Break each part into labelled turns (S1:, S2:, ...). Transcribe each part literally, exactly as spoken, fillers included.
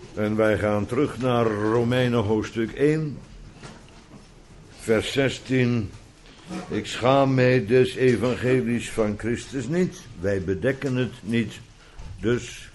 S1: En wij gaan terug naar Romeinen hoofdstuk één, vers zestien. Ik schaam mij des evangelies van Christus niet, wij bedekken het niet, dus.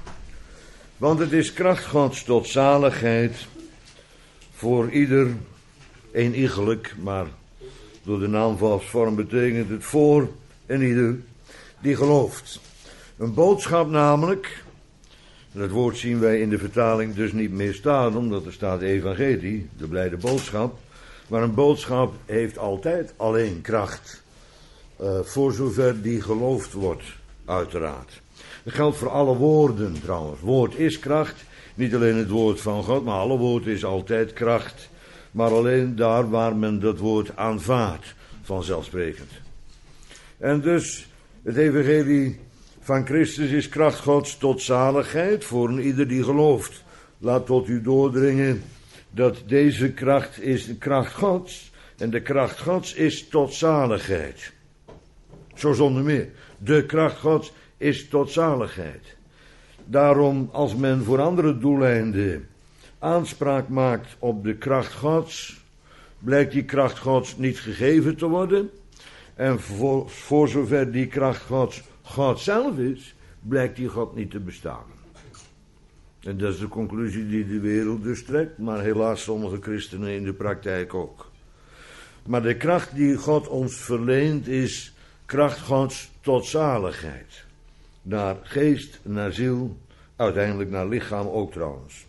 S1: Want het is kracht Gods tot zaligheid voor ieder, eenigelijk, maar door de naamvalsvorm betekent het voor en ieder die gelooft. Een boodschap namelijk, dat woord zien wij in de vertaling dus niet meer staan, omdat er staat evangelie, de blijde boodschap. Maar een boodschap heeft altijd alleen kracht, uh, voor zover die geloofd wordt, uiteraard. Dat geldt voor alle woorden trouwens. Woord is kracht, niet alleen het woord van God, maar alle woord is altijd kracht. Maar alleen daar waar men dat woord aanvaardt, vanzelfsprekend. En dus, het evangelie van Christus is kracht Gods tot zaligheid voor een ieder die gelooft. Laat tot u doordringen dat deze kracht is de kracht Gods. En de kracht Gods is tot zaligheid. Zo zonder meer. De kracht Gods is tot zaligheid. Daarom, als men voor andere doeleinden aanspraak maakt op de kracht Gods, blijkt die kracht Gods niet gegeven te worden. En voor, voor zover die kracht Gods God zelf is, blijkt die God niet te bestaan. En dat is de conclusie die de wereld dus trekt, maar helaas sommige christenen in de praktijk ook. Maar de kracht die God ons verleent is kracht Gods tot zaligheid. Naar geest, naar ziel, uiteindelijk naar lichaam ook trouwens.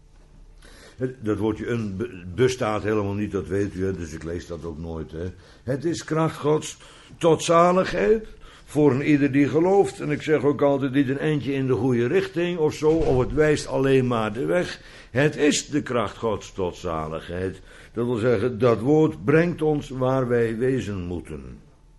S1: Dat woordje een bestaat helemaal niet, dat weet u, dus ik lees dat ook nooit. Hè. Het is kracht Gods tot zaligheid voor een ieder die gelooft. En ik zeg ook altijd niet een eindje in de goede richting of zo, of het wijst alleen maar de weg. Het is de kracht Gods tot zaligheid. Dat wil zeggen, dat woord brengt ons waar wij wezen moeten.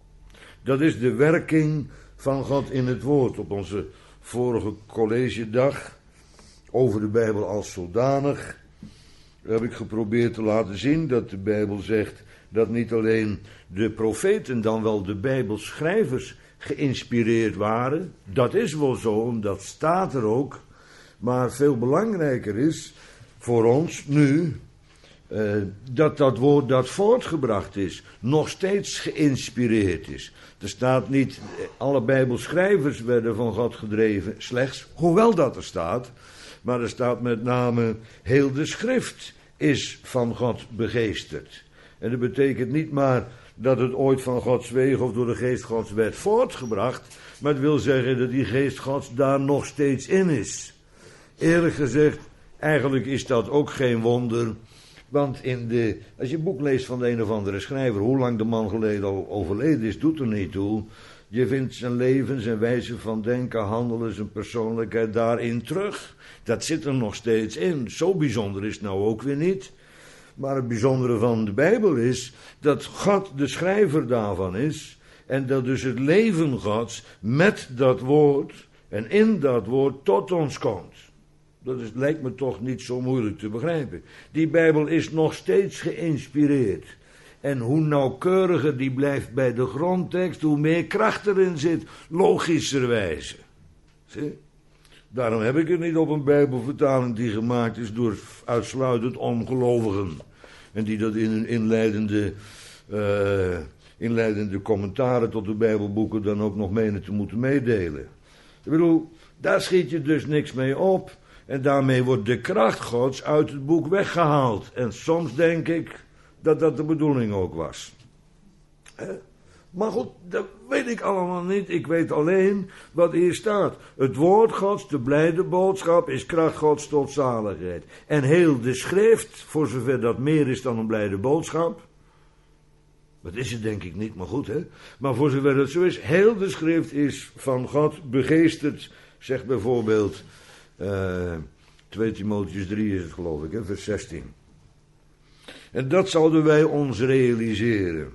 S1: Dat is de werking van God in het woord. Op onze vorige collegedag over de Bijbel als zodanig heb ik geprobeerd te laten zien dat de Bijbel zegt dat niet alleen de profeten, dan wel de Bijbelschrijvers geïnspireerd waren. Dat is wel zo, dat staat er ook. Maar veel belangrijker is voor ons nu uh, dat dat woord dat voortgebracht is, nog steeds geïnspireerd is. Er staat niet, alle Bijbelschrijvers werden van God gedreven, slechts, hoewel dat er staat. Maar er staat met name, heel de schrift is van God begeesterd. En dat betekent niet maar dat het ooit van Gods wegen of door de geest Gods werd voortgebracht, maar het wil zeggen dat die geest Gods daar nog steeds in is. Eerlijk gezegd, eigenlijk is dat ook geen wonder, want in de, als je een boek leest van de een of andere schrijver, hoe lang de man geleden al overleden is, doet er niet toe. Je vindt zijn leven, zijn wijze van denken, handelen, zijn persoonlijkheid daarin terug. Dat zit er nog steeds in. Zo bijzonder is het nou ook weer niet. Maar het bijzondere van de Bijbel is dat God de schrijver daarvan is. En dat dus het leven Gods met dat woord en in dat woord tot ons komt. Dat is, lijkt me toch niet zo moeilijk te begrijpen. Die Bijbel is nog steeds geïnspireerd. En hoe nauwkeuriger die blijft bij de grondtekst, hoe meer kracht erin zit, logischerwijze. Zie? Daarom heb ik het niet op een Bijbelvertaling die gemaakt is door uitsluitend ongelovigen. En die dat in hun inleidende, uh, inleidende commentaren tot de Bijbelboeken dan ook nog menen te moeten meedelen. Ik bedoel, daar schiet je dus niks mee op. En daarmee wordt de kracht Gods uit het boek weggehaald. En soms denk ik dat dat de bedoeling ook was. He? Maar goed, dat weet ik allemaal niet. Ik weet alleen wat hier staat. Het woord Gods, de blijde boodschap, is kracht Gods tot zaligheid. En heel de schrift, voor zover dat meer is dan een blijde boodschap. Dat is het denk ik niet, maar goed hè. Maar voor zover dat zo is, heel de schrift is van God begeesterd. Zegt bijvoorbeeld, uh, twee Timotheüs drie is het geloof ik, hè, vers zestien. En dat zouden wij ons realiseren.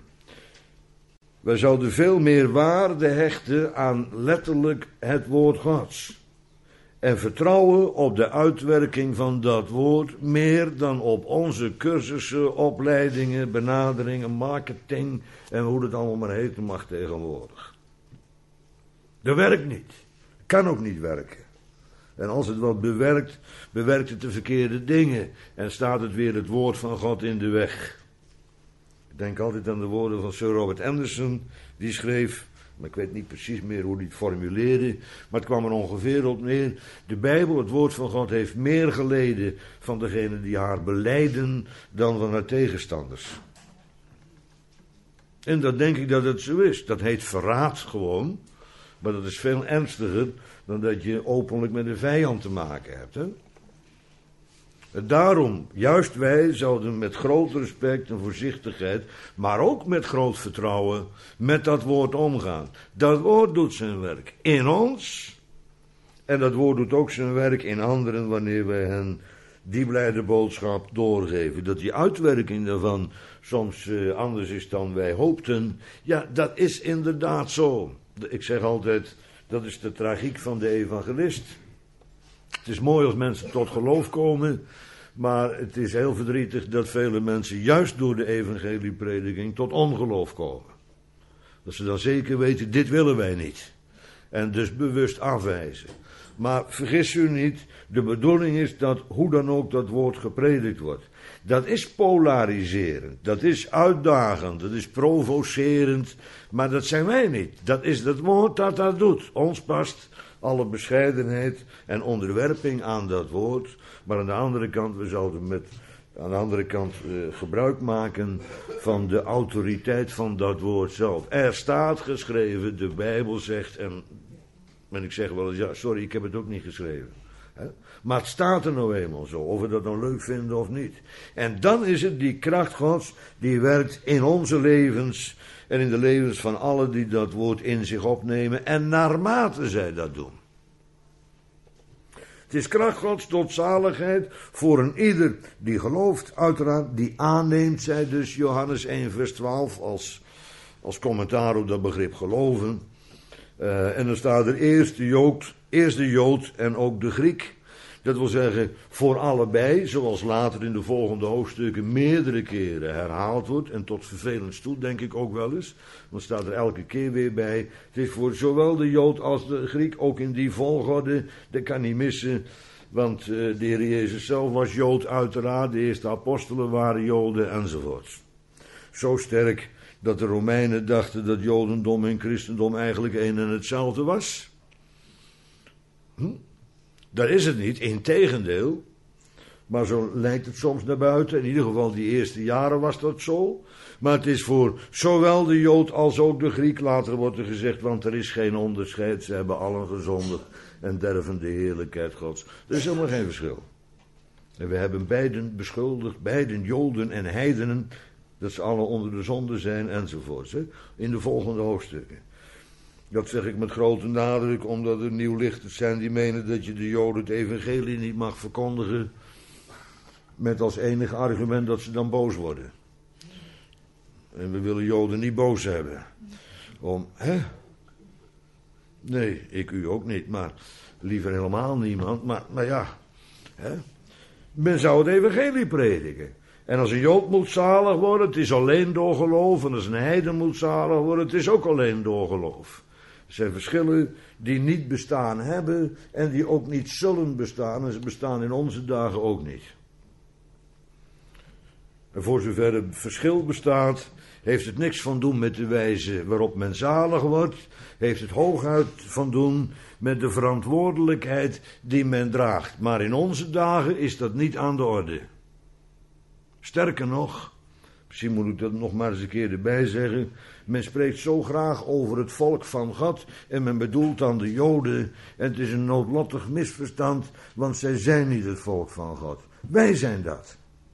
S1: Wij zouden veel meer waarde hechten aan letterlijk het woord Gods. En vertrouwen op de uitwerking van dat woord meer dan op onze cursussen, opleidingen, benaderingen, marketing en hoe het allemaal maar heten mag tegenwoordig. Dat werkt niet. Kan ook niet werken. En als het wat bewerkt, bewerkt het de verkeerde dingen. En staat het weer het woord van God in de weg. Ik denk altijd aan de woorden van Sir Robert Anderson. Die schreef, maar ik weet niet precies meer hoe hij het formuleerde. Maar het kwam er ongeveer op neer. De Bijbel, het woord van God, heeft meer geleden van degenen die haar belijden dan van haar tegenstanders. En dat denk ik dat het zo is. Dat heet verraad gewoon. Maar dat is veel ernstiger dan dat je openlijk met een vijand te maken hebt. Hè? Daarom, juist wij zouden met groot respect en voorzichtigheid, maar ook met groot vertrouwen, met dat woord omgaan. Dat woord doet zijn werk in ons. En dat woord doet ook zijn werk in anderen wanneer wij hen die blijde boodschap doorgeven. Dat die uitwerking daarvan soms uh, anders is dan wij hoopten. Ja, dat is inderdaad zo. Ik zeg altijd, dat is de tragiek van de evangelist. Het is mooi als mensen tot geloof komen, maar het is heel verdrietig dat vele mensen juist door de evangelieprediking tot ongeloof komen. Dat ze dan zeker weten, dit willen wij niet. En dus bewust afwijzen. Maar vergis u niet, de bedoeling is dat hoe dan ook dat woord gepredikt wordt. Dat is polariserend, dat is uitdagend, dat is provocerend, maar dat zijn wij niet. Dat is het woord dat dat doet. Ons past alle bescheidenheid en onderwerping aan dat woord, maar aan de andere kant, we zouden met, aan de andere kant uh, gebruik maken van de autoriteit van dat woord zelf. Er staat geschreven, de Bijbel zegt, en, en ik zeg wel eens, ja, sorry, ik heb het ook niet geschreven. He? Maar het staat er nou eenmaal zo, of we dat nou leuk vinden of niet. En dan is het die kracht Gods, die werkt in onze levens en in de levens van allen die dat woord in zich opnemen en naarmate zij dat doen. Het is kracht Gods tot zaligheid voor een ieder die gelooft, uiteraard, die aanneemt, zei dus Johannes één vers twaalf als, als commentaar op dat begrip geloven. Uh, en dan staat er eerst de Jood, eerst de Jood en ook de Griek. Dat wil zeggen voor allebei, zoals later in de volgende hoofdstukken meerdere keren herhaald wordt. En tot vervelend toe, denk ik ook wel eens. Dan staat er elke keer weer bij. Het is voor zowel de Jood als de Griek, ook in die volgorde. Dat kan niet missen, want uh, de Heer Jezus zelf was Jood uiteraard. De eerste apostelen waren Joden enzovoort. Zo sterk dat de Romeinen dachten dat Jodendom en Christendom eigenlijk één en hetzelfde was. Hm? Dat is het niet, integendeel. Maar zo lijkt het soms naar buiten. In ieder geval die eerste jaren was dat zo. Maar het is voor zowel de Jood als ook de Griek. Later wordt er gezegd, want er is geen onderscheid. Ze hebben allen gezondigd en derven de heerlijkheid Gods. Er is helemaal geen verschil. En we hebben beiden beschuldigd, beiden Joden en heidenen, dat ze alle onder de zonde zijn enzovoorts. Hè? In de volgende hoofdstukken. Dat zeg ik met grote nadruk, omdat er nieuwlichters zijn die menen dat je de Joden het evangelie niet mag verkondigen, met als enige argument dat ze dan boos worden. En we willen Joden niet boos hebben. Om, hè? Nee, ik u ook niet, maar liever helemaal niemand. Maar, maar ja, hè? Men zou het evangelie prediken. En als een Jood moet zalig worden, het is alleen door geloof. En als een heiden moet zalig worden, het is ook alleen door geloof. Er zijn verschillen die niet bestaan hebben en die ook niet zullen bestaan. En ze bestaan in onze dagen ook niet. En voor zover er verschil bestaat, heeft het niks van doen met de wijze waarop men zalig wordt. Heeft het hooguit van doen met de verantwoordelijkheid die men draagt. Maar in onze dagen is dat niet aan de orde. Sterker nog, misschien moet ik dat nog maar eens een keer erbij zeggen. Men spreekt zo graag over het volk van God en men bedoelt dan de Joden. En het is een noodlottig misverstand, want zij zijn niet het volk van God. Wij zijn dat.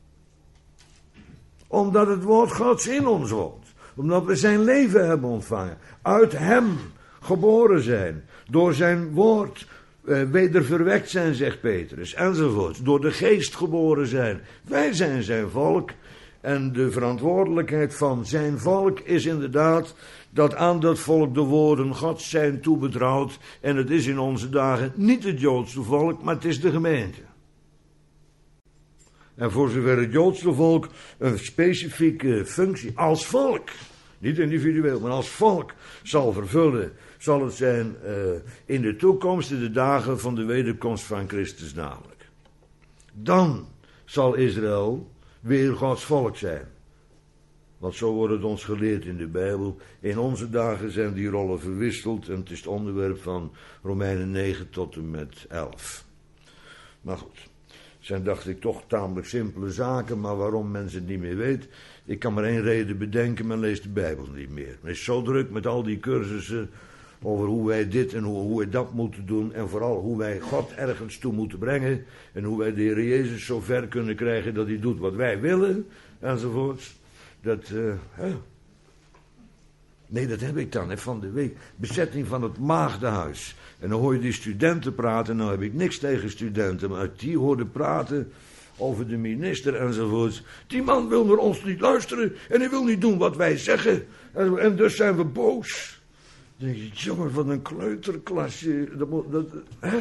S1: Omdat het woord Gods in ons woont. Omdat we zijn leven hebben ontvangen. Uit hem geboren zijn. Door zijn woord uh, wederverwekt zijn, zegt Petrus. Enzovoort. Door de geest geboren zijn. Wij zijn zijn volk. En de verantwoordelijkheid van zijn volk is inderdaad dat aan dat volk de woorden Gods zijn toebetrouwd. En het is in onze dagen niet het Joodse volk, maar het is de gemeente. En voor zover het Joodse volk een specifieke functie als volk Niet individueel, maar als volk zal vervullen, zal het zijn uh, in de toekomst, in de dagen van de wederkomst van Christus namelijk. Dan zal Israël weer Gods volk zijn. Want zo wordt het ons geleerd in de Bijbel. In onze dagen zijn die rollen verwisseld en het is het onderwerp van Romeinen negen tot en met elf. Maar goed, het zijn dacht ik toch tamelijk simpele zaken, maar waarom mensen het niet meer weet, ik kan maar één reden bedenken, men leest de Bijbel niet meer. Men is zo druk met al die cursussen over hoe wij dit en hoe, hoe wij dat moeten doen en vooral hoe wij God ergens toe moeten brengen en hoe wij de Heer Jezus zo ver kunnen krijgen dat hij doet wat wij willen enzovoorts. Dat, uh, hè? Nee, dat heb ik dan, hè, van de week. Bezetting van het Maagdenhuis. En dan hoor je die studenten praten. Nou heb ik niks tegen studenten, maar die hoorden praten over de minister enzovoorts. Die man wil naar ons niet luisteren en hij wil niet doen wat wij zeggen. En, en dus zijn we boos. Dan denk je, jongen, van een kleuterklasje. Dat, dat, hè?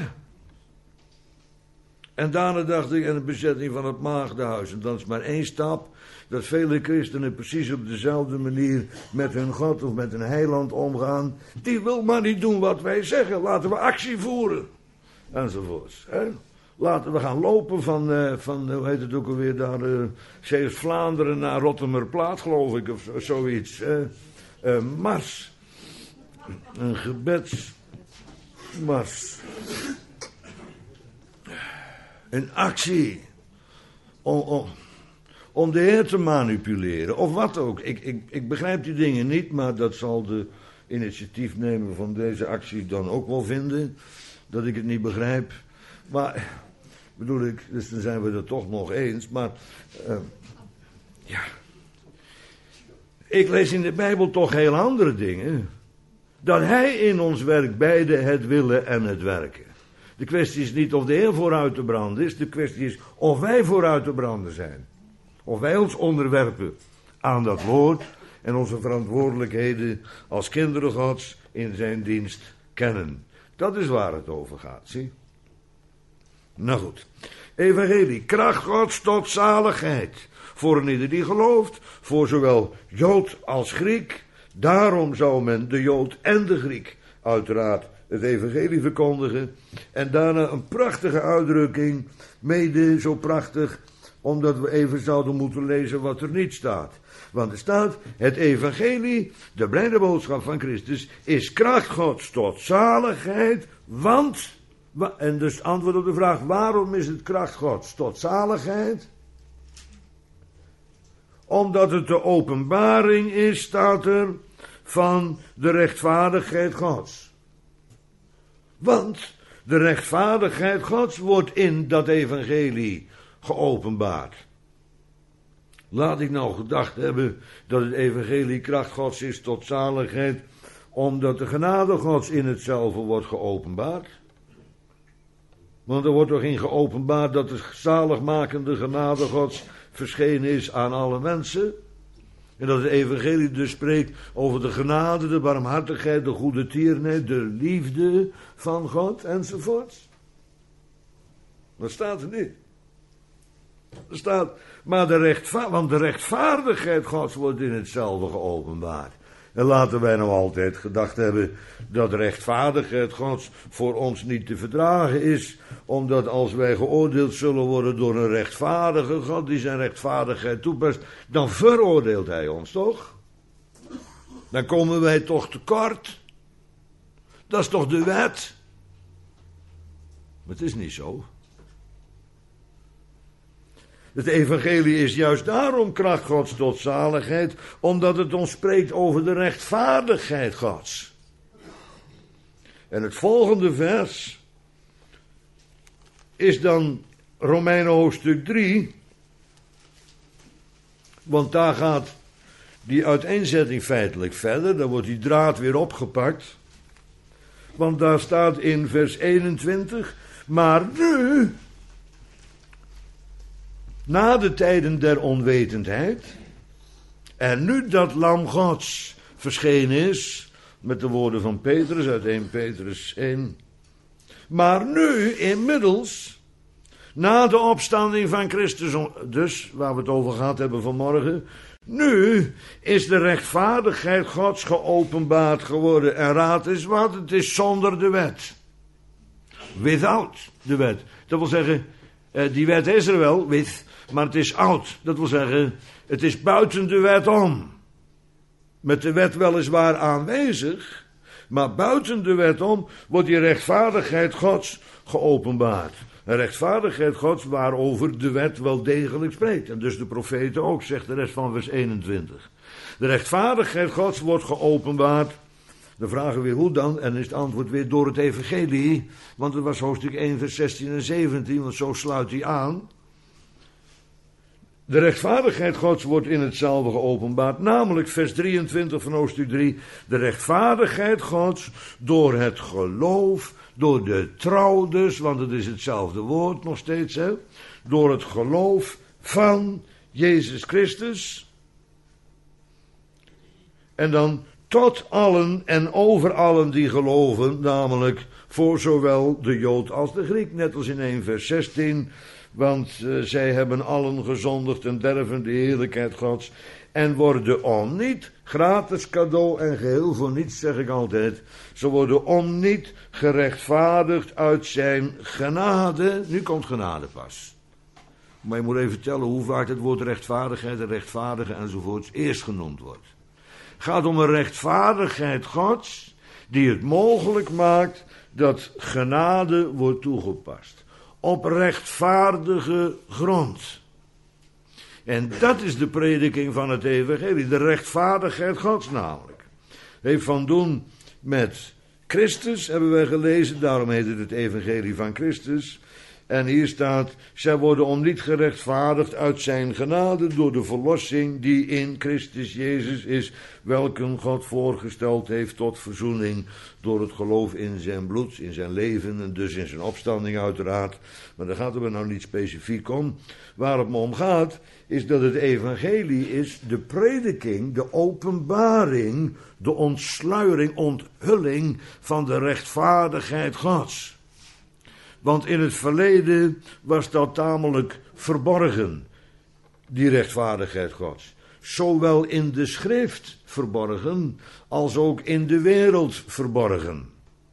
S1: En daarna dacht ik, en de bezetting van het Maagdenhuis. En dat is maar één stap. Dat vele christenen precies op dezelfde manier met hun God of met een heiland omgaan. Die wil maar niet doen wat wij zeggen. Laten we actie voeren. Enzovoorts. Hè? Laten we gaan lopen van, uh, van hoe heet het ook alweer daar, uh, Zeeuws-Vlaanderen naar Rottumerplaat, geloof ik, of zoiets. Uh, uh, mars. Een gebedsmars. Een actie. Om, om, om de Heer te manipuleren. Of wat ook. Ik, ik, ik begrijp die dingen niet, maar dat zal de initiatiefnemer van deze actie dan ook wel vinden. Dat ik het niet begrijp. Maar, bedoel ik, dus dan zijn we het toch nog eens. Maar, uh, ja. Ik lees in de Bijbel toch heel andere dingen. Dat hij in ons werkt beide het willen en het werken. De kwestie is niet of de Heer vooruit te branden is. De kwestie is of wij vooruit te branden zijn. Of wij ons onderwerpen aan dat woord. En onze verantwoordelijkheden als kinderen Gods in zijn dienst kennen. Dat is waar het over gaat, zie. Nou goed. Evangelie. Kracht Gods tot zaligheid. Voor een ieder die gelooft. Voor zowel Jood als Griek. Daarom zou men de Jood en de Griek uiteraard het evangelie verkondigen. En daarna een prachtige uitdrukking. Mede zo prachtig. Omdat we even zouden moeten lezen wat er niet staat. Want er staat, het evangelie, de blijde boodschap van Christus, is kracht Gods tot zaligheid. Want, en dus antwoord op de vraag, waarom is het kracht Gods tot zaligheid? Omdat het de openbaring is, staat er, van de rechtvaardigheid Gods. Want de rechtvaardigheid Gods wordt in dat evangelie geopenbaard. Laat ik nou gedacht hebben dat het evangelie kracht Gods is tot zaligheid, omdat de genade Gods in hetzelfde wordt geopenbaard. Want er wordt toch in geopenbaard dat de zaligmakende genade Gods verschenen is aan alle mensen. En dat het evangelie dus spreekt over de genade, de barmhartigheid, de goede tierenheid, de liefde van God enzovoort. Dat staat er niet. Er staat, maar de rechtva- want de rechtvaardigheid Gods wordt in hetzelfde geopenbaard. En laten wij nou altijd gedacht hebben dat rechtvaardigheid Gods voor ons niet te verdragen is, omdat als wij geoordeeld zullen worden door een rechtvaardige God die zijn rechtvaardigheid toepast, dan veroordeelt hij ons toch? Dan komen wij toch tekort? Dat is toch de wet? Maar het is niet zo. Het evangelie is juist daarom kracht Gods tot zaligheid, omdat het ons spreekt over de rechtvaardigheid Gods. En het volgende vers is dan Romeinen hoofdstuk drie, want daar gaat die uiteenzetting feitelijk verder, dan wordt die draad weer opgepakt. Want daar staat in vers eenentwintig, maar nu, na de tijden der onwetendheid, en nu dat lam Gods verschenen is, met de woorden van Petrus uit eerste Petrus één, maar nu inmiddels, na de opstanding van Christus, dus waar we het over gehad hebben vanmorgen, Nu is de rechtvaardigheid Gods geopenbaard geworden. En raad eens wat, het is zonder de wet. Without de wet. Dat wil zeggen, die wet is er wel, with, maar het is out. Dat wil zeggen, het is buiten de wet om. Met de wet weliswaar aanwezig, maar buiten de wet om wordt die rechtvaardigheid Gods geopenbaard. Een rechtvaardigheid Gods waarover de wet wel degelijk spreekt. En dus de profeten ook, zegt de rest van vers eenentwintig. De rechtvaardigheid Gods wordt geopenbaard. Dan vragen we weer hoe dan? En is het antwoord weer door het evangelie. Want het was hoofdstuk één vers zestien en zeventien, want zo sluit hij aan. De rechtvaardigheid Gods wordt in hetzelfde geopenbaard, namelijk vers drieëntwintig van hoofdstuk drie. De rechtvaardigheid Gods door het geloof, door de trouw dus, want het is hetzelfde woord nog steeds, hè? Door het geloof van Jezus Christus. En dan tot allen en over allen die geloven, namelijk voor zowel de Jood als de Griek, net als in één vers zestien. Want uh, zij hebben allen gezondigd en derven de heerlijkheid Gods. En worden om niet, gratis cadeau en geheel voor niets, zeg ik altijd. Ze worden om niet gerechtvaardigd uit zijn genade. Nu komt genade pas. Maar je moet even vertellen hoe vaak het woord rechtvaardigheid en rechtvaardigen enzovoorts eerst genoemd wordt. Het gaat om een rechtvaardigheid Gods die het mogelijk maakt dat genade wordt toegepast. Op rechtvaardige grond. En dat is de prediking van het evangelie. De rechtvaardigheid Gods namelijk. Heeft van doen met Christus, hebben wij gelezen. Daarom heet het het evangelie van Christus. En hier staat, zij worden om niet gerechtvaardigd uit zijn genade door de verlossing die in Christus Jezus is, welke God voorgesteld heeft tot verzoening door het geloof in zijn bloed, in zijn leven en dus in zijn opstanding uiteraard. Maar daar gaat het me nou niet specifiek om. Waar het me om gaat, is dat het evangelie is de prediking, de openbaring, de ontsluiering, onthulling van de rechtvaardigheid Gods. Want in het verleden was dat tamelijk verborgen, die rechtvaardigheid Gods. Zowel in de schrift verborgen, als ook in de wereld verborgen.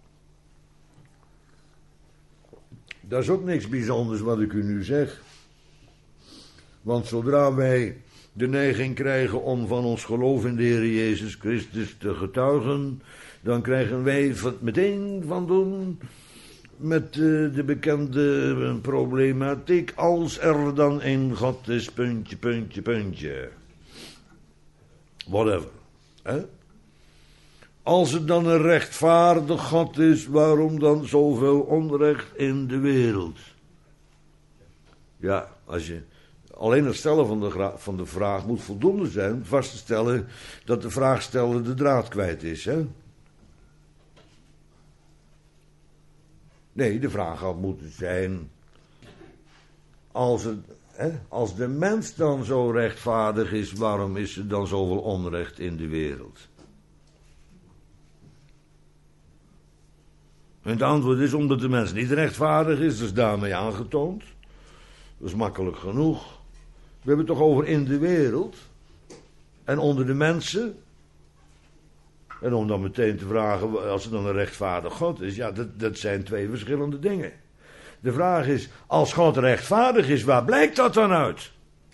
S1: Dat is ook niks bijzonders wat ik u nu zeg. Want zodra wij de neiging krijgen om van ons geloof in de Heer Jezus Christus te getuigen, dan krijgen wij meteen van doen met uh, de bekende uh, problematiek, als er dan een God is, puntje, puntje, puntje. Whatever. Hè? Als het dan een rechtvaardig God is, waarom dan zoveel onrecht in de wereld? Ja, als je alleen het stellen van de, gra- van de vraag moet voldoende zijn om vast te stellen dat de vraagsteller de draad kwijt is, hè? Nee, de vraag had moeten zijn, als, het, hè, als de mens dan zo rechtvaardig is, waarom is er dan zoveel onrecht in de wereld? En het antwoord is omdat de mens niet rechtvaardig is, dat is daarmee aangetoond. Dat is makkelijk genoeg. We hebben het toch over in de wereld en onder de mensen. En om dan meteen te vragen, als er dan een rechtvaardig God is, ja, dat, dat zijn twee verschillende dingen. De vraag is, als God rechtvaardig is, waar blijkt dat dan uit?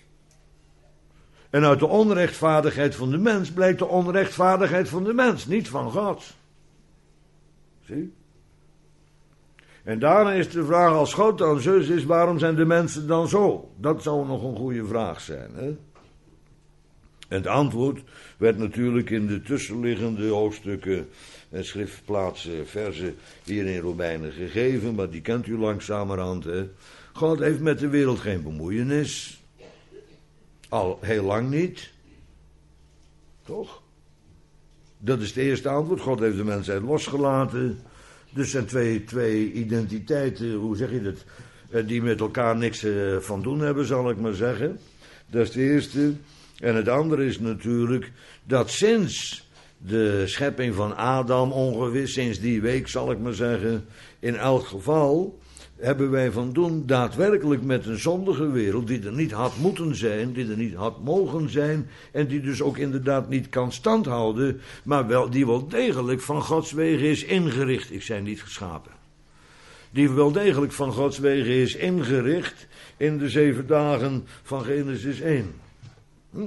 S1: En uit de onrechtvaardigheid van de mens blijkt de onrechtvaardigheid van de mens, niet van God. Zie? En daarna is de vraag, als God dan zus is, waarom zijn de mensen dan zo? Dat zou nog een goede vraag zijn, hè? En het antwoord werd natuurlijk in de tussenliggende hoofdstukken en schriftplaatsen, versen hier in Romeinen gegeven, maar die kent u langzamerhand, hè. God heeft met de wereld geen bemoeienis. Al heel lang niet. Toch? Dat is het eerste antwoord. God heeft de mensheid losgelaten. Dus zijn twee, twee identiteiten, hoe zeg je dat, die met elkaar niks van doen hebben, zal ik maar zeggen. Dat is het eerste. En het andere is natuurlijk dat sinds de schepping van Adam, ongeveer sinds die week zal ik maar zeggen, in elk geval hebben wij van doen daadwerkelijk met een zondige wereld die er niet had moeten zijn, die er niet had mogen zijn en die dus ook inderdaad niet kan standhouden, maar wel, die wel degelijk van Gods wegen is ingericht. Ik zei niet geschapen. Die wel degelijk van Gods wegen is ingericht in de zeven dagen van Genesis één. Hm?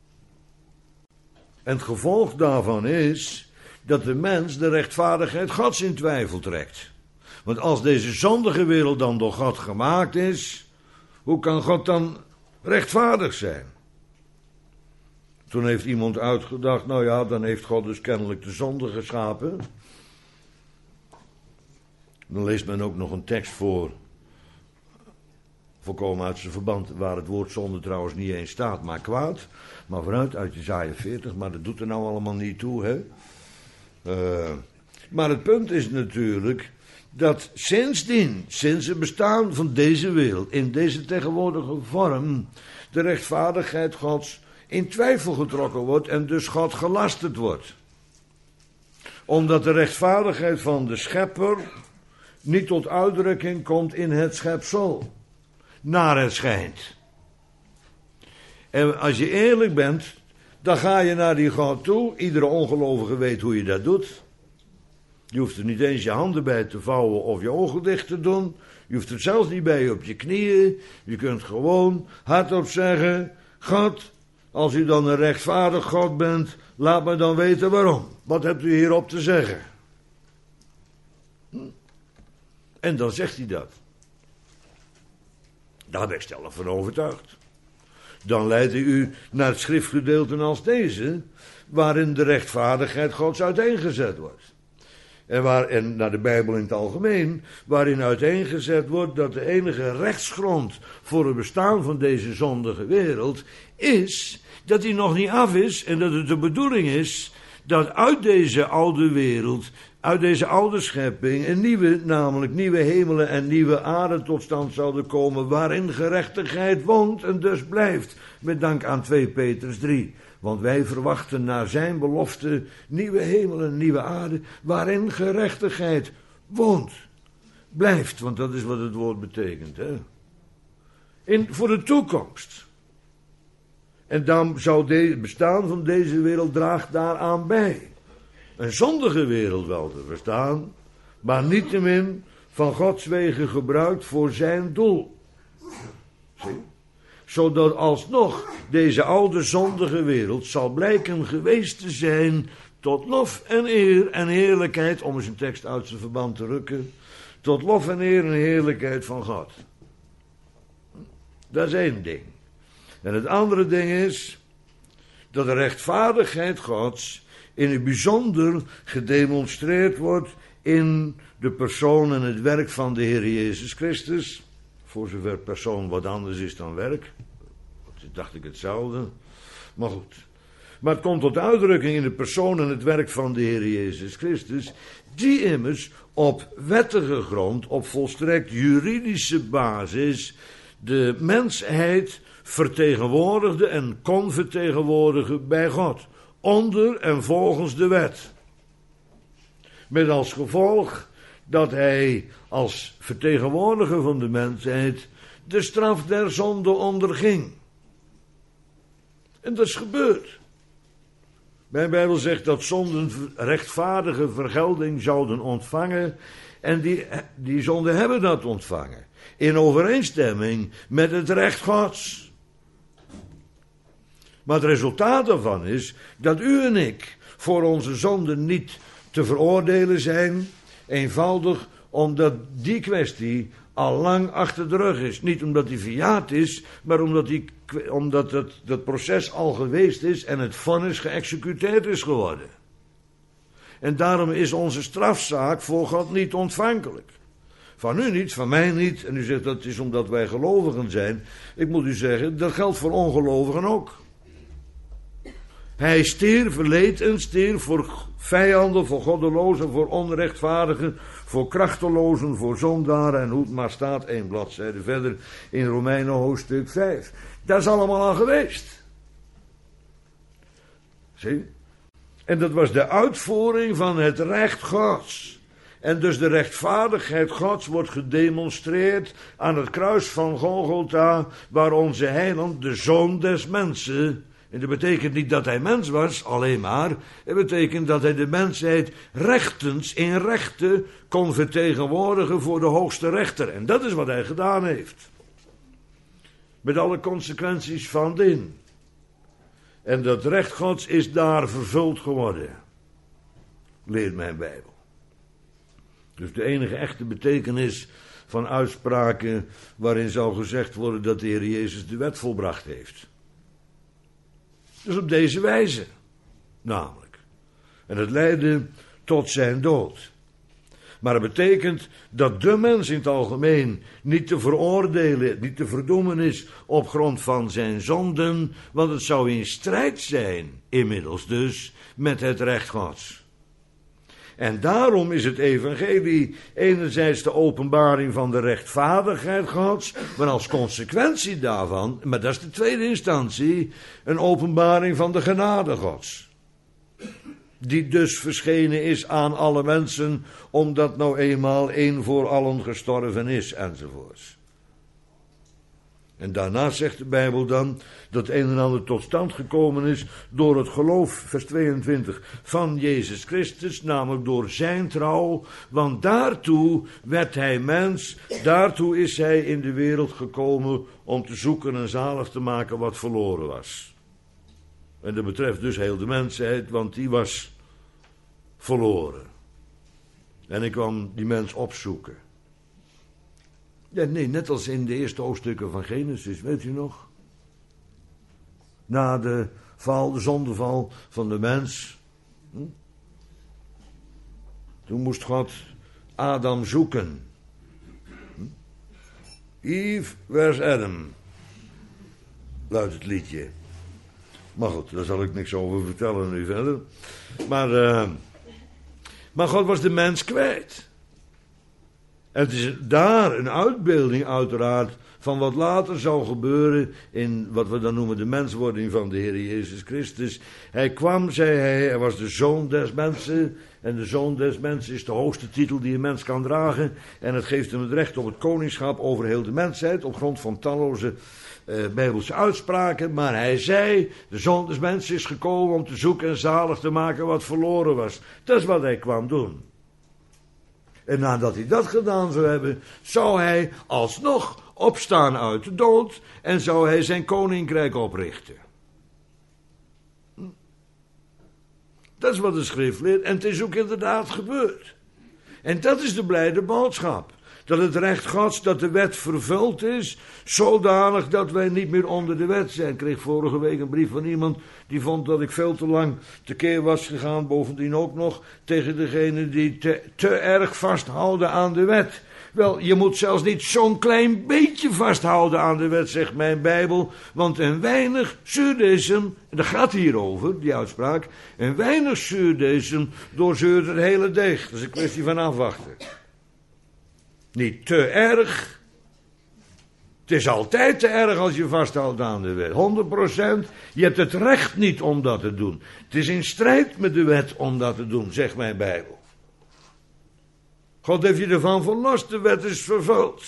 S1: En het gevolg daarvan is dat de mens de rechtvaardigheid Gods in twijfel trekt. Want als deze zondige wereld dan door God gemaakt is, hoe kan God dan rechtvaardig zijn? Toen heeft iemand uitgedacht, nou ja, dan heeft God dus kennelijk de zonde geschapen. Dan leest men ook nog een tekst voor, volkomen uit zijn verband, waar het woord zonde trouwens niet eens staat, maar kwaad. Maar vooruit uit Jesaja veertig, maar dat doet er nou allemaal niet toe, hè. Uh, maar het punt is natuurlijk dat sindsdien, sinds het bestaan van deze wereld, in deze tegenwoordige vorm, de rechtvaardigheid Gods in twijfel getrokken wordt en dus God gelasterd wordt. Omdat de rechtvaardigheid van de schepper niet tot uitdrukking komt in het schepsel, naar het schijnt. En als je eerlijk bent, dan ga je naar die God toe. Iedere ongelovige weet hoe je dat doet. Je hoeft er niet eens je handen bij te vouwen of je ogen dicht te doen. Je hoeft er zelfs niet bij op je knieën. Je kunt gewoon hardop zeggen, God, als u dan een rechtvaardig God bent, laat me dan weten waarom. Wat hebt u hierop te zeggen? Hm? En dan zegt hij dat. Daar ben ik stellig van overtuigd. Dan leidt hij u naar het schriftgedeelte als deze, waarin de rechtvaardigheid Gods uiteengezet wordt. En, waar, en naar de Bijbel in het algemeen, waarin uiteengezet wordt dat de enige rechtsgrond voor het bestaan van deze zondige wereld is dat die nog niet af is en dat het de bedoeling is dat uit deze oude wereld, uit deze oude schepping, een nieuwe, namelijk nieuwe hemelen en nieuwe aarde tot stand zouden komen, waarin gerechtigheid woont en dus blijft, met dank aan twee Petrus drie. Want wij verwachten naar zijn belofte nieuwe hemelen en nieuwe aarde, waarin gerechtigheid woont, blijft, want dat is wat het woord betekent, hè? In, voor de toekomst. En dan zou het bestaan van deze wereld draagt daaraan bij. Een zondige wereld wel te verstaan, maar niettemin van Gods wegen gebruikt voor zijn doel. Zie? Zodat alsnog deze oude zondige wereld zal blijken geweest te zijn tot lof en eer en heerlijkheid, om eens een tekst uit zijn verband te rukken, tot lof en eer en heerlijkheid van God. Dat is één ding. En het andere ding is dat de rechtvaardigheid Gods in het bijzonder gedemonstreerd wordt in de persoon en het werk van de Heer Jezus Christus. Voor zover persoon wat anders is dan werk. Dat dacht ik hetzelfde. Maar goed. Maar het komt tot uitdrukking in de persoon en het werk van de Heer Jezus Christus, die immers op wettige grond, op volstrekt juridische basis, de mensheid vertegenwoordigde en kon vertegenwoordigen bij God. Onder en volgens de wet. Met als gevolg dat hij als vertegenwoordiger van de mensheid de straf der zonde onderging. En dat is gebeurd. Mijn Bijbel zegt dat zonden rechtvaardige vergelding zouden ontvangen. En die, die zonden hebben dat ontvangen. In overeenstemming met het recht Gods. Maar het resultaat daarvan is dat u en ik voor onze zonden niet te veroordelen zijn. Eenvoudig omdat die kwestie al lang achter de rug is. Niet omdat die verjaard is, maar omdat, die, omdat het, dat proces al geweest is en het vonnis geëxecuteerd is geworden. En daarom is onze strafzaak voor God niet ontvankelijk. Van u niet, van mij niet. En u zegt dat is omdat wij gelovigen zijn. Ik moet u zeggen, dat geldt voor ongelovigen ook. Hij stierf, leed en stierf voor vijanden, voor goddelozen, voor onrechtvaardigen, voor krachtelozen, voor zondaren en hoe het maar staat, één bladzijde verder in Romeinen hoofdstuk vijf. Dat is allemaal al geweest. Zie? En dat was de uitvoering van het recht Gods. En dus de rechtvaardigheid Gods wordt gedemonstreerd aan het kruis van Golgotha, waar onze heiland, de Zoon des mensen, en dat betekent niet dat hij mens was, alleen maar, het betekent dat hij de mensheid rechtens in rechten kon vertegenwoordigen voor de hoogste rechter. En dat is wat hij gedaan heeft. Met alle consequenties van dien. En dat recht Gods is daar vervuld geworden, leert mijn Bijbel. Dus de enige echte betekenis van uitspraken waarin zou gezegd worden dat de Heer Jezus de wet volbracht heeft. Dus op deze wijze, namelijk. En het leidde tot zijn dood. Maar het betekent dat de mens in het algemeen niet te veroordelen, niet te verdoemen is op grond van zijn zonden, want het zou in strijd zijn, inmiddels dus, met het recht Gods. En daarom is het evangelie enerzijds de openbaring van de rechtvaardigheid Gods, maar als consequentie daarvan, maar dat is de tweede instantie, een openbaring van de genade Gods. Die dus verschenen is aan alle mensen, omdat nou eenmaal één voor allen gestorven is, enzovoorts. En daarna zegt de Bijbel dan dat een en ander tot stand gekomen is door het geloof, vers tweeëntwintig, van Jezus Christus, namelijk door zijn trouw, want daartoe werd hij mens, daartoe is hij in de wereld gekomen om te zoeken en zalig te maken wat verloren was. En dat betreft dus heel de mensheid, want die was verloren. En ik kwam die mens opzoeken. Ja, nee, net als in de eerste hoofdstukken van Genesis, weet u nog? Na de val, de zondeval van de mens. Hm? Toen moest God Adam zoeken. Hm? Eve, where's Adam? Luidt het liedje. Maar goed, daar zal ik niks over vertellen nu verder. Maar, uh, maar God was de mens kwijt. En het is daar een uitbeelding uiteraard van wat later zou gebeuren in wat we dan noemen de menswording van de Heer Jezus Christus. Hij kwam, zei hij, hij was de Zoon des mensen. En de Zoon des mensen is de hoogste titel die een mens kan dragen. En het geeft hem het recht op het koningschap over heel de mensheid, op grond van talloze uh, Bijbelse uitspraken. Maar hij zei, de Zoon des mensen is gekomen om te zoeken en zalig te maken wat verloren was. Dat is wat hij kwam doen. En nadat hij dat gedaan zou hebben, zou hij alsnog opstaan uit de dood en zou hij zijn koninkrijk oprichten. Dat is wat de schrift leert en het is ook inderdaad gebeurd. En dat is de blijde boodschap. Dat het recht Gods, dat de wet vervuld is, zodanig dat wij niet meer onder de wet zijn. Ik kreeg vorige week een brief van iemand die vond dat ik veel te lang tekeer was gegaan, bovendien ook nog tegen degene die te, te erg vasthouden aan de wet. Wel, je moet zelfs niet zo'n klein beetje vasthouden aan de wet, zegt mijn Bijbel, want een weinig zuurdesem, en dat gaat hierover, die uitspraak, een weinig zuurdesem doorzeurt het hele deeg. Dat is een kwestie van afwachten. Niet te erg. Het is altijd te erg als je vasthoudt aan de wet. honderd procent. Je hebt het recht niet om dat te doen. Het is in strijd met de wet om dat te doen, zegt mijn Bijbel. God heeft je ervan verlost, de wet is vervuld.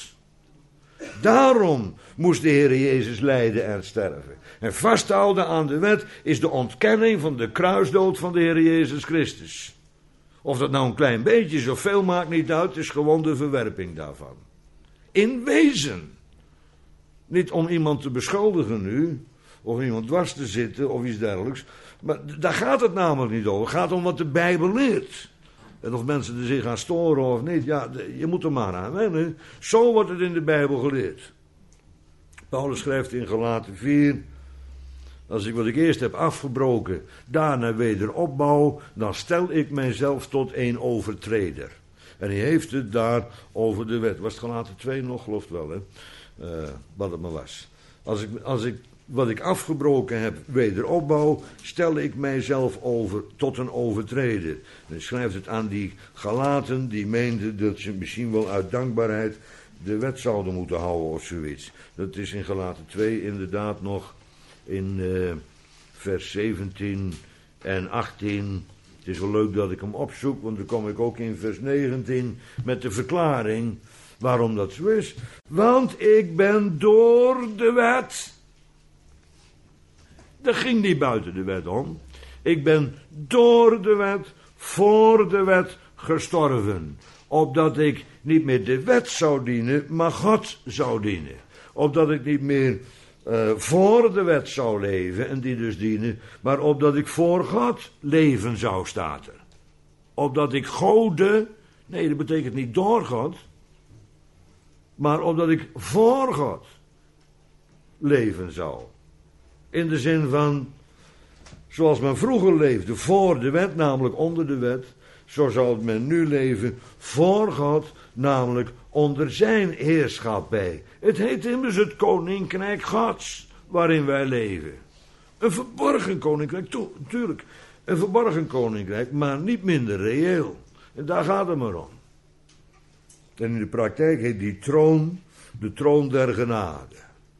S1: Daarom moest de Heer Jezus lijden en sterven. En vasthouden aan de wet is de ontkenning van de kruisdood van de Heer Jezus Christus. Of dat nou een klein beetje is of veel maakt niet uit, het is gewoon de verwerping daarvan. In wezen. Niet om iemand te beschuldigen nu, of iemand dwars te zitten of iets dergelijks. Maar daar gaat het namelijk niet over. Het gaat om wat de Bijbel leert. En of mensen er zich aan storen of niet, ja, je moet er maar aan wennen. Zo wordt het in de Bijbel geleerd. Paulus schrijft in Galaten vier... Als ik wat ik eerst heb afgebroken, daarna weder opbouw, dan stel ik mijzelf tot een overtreder. En hij heeft het daar over de wet. Was het Galaten twee nog, geloof ik wel, hè? Uh, wat het maar was. Als ik, als ik wat ik afgebroken heb weder opbouw, stel ik mijzelf over tot een overtreder. En hij schrijft het aan die Galaten, die meenden dat ze misschien wel uit dankbaarheid de wet zouden moeten houden of zoiets. Dat is in Galaten twee inderdaad nog in uh, vers zeventien en achttien. Het is wel leuk dat ik hem opzoek, want dan kom ik ook in vers negentien met de verklaring waarom dat zo is. Want ik ben door de wet. Dat ging niet buiten de wet om. Ik ben door de wet, voor de wet gestorven. Opdat ik niet meer de wet zou dienen, maar God zou dienen. Opdat ik niet meer uh, voor de wet zou leven en die dus dienen, maar opdat ik voor God leven zou, staat er. Opdat ik Gode, nee, dat betekent niet door God, maar opdat ik voor God leven zou. In de zin van, zoals men vroeger leefde voor de wet, namelijk onder de wet, zo zal men nu leven voor God, namelijk onder zijn heerschappij. Het heet immers het koninkrijk Gods, waarin wij leven. Een verborgen koninkrijk, natuurlijk, een verborgen koninkrijk, maar niet minder reëel. En daar gaat het maar om. En in de praktijk heet die troon de troon der genade.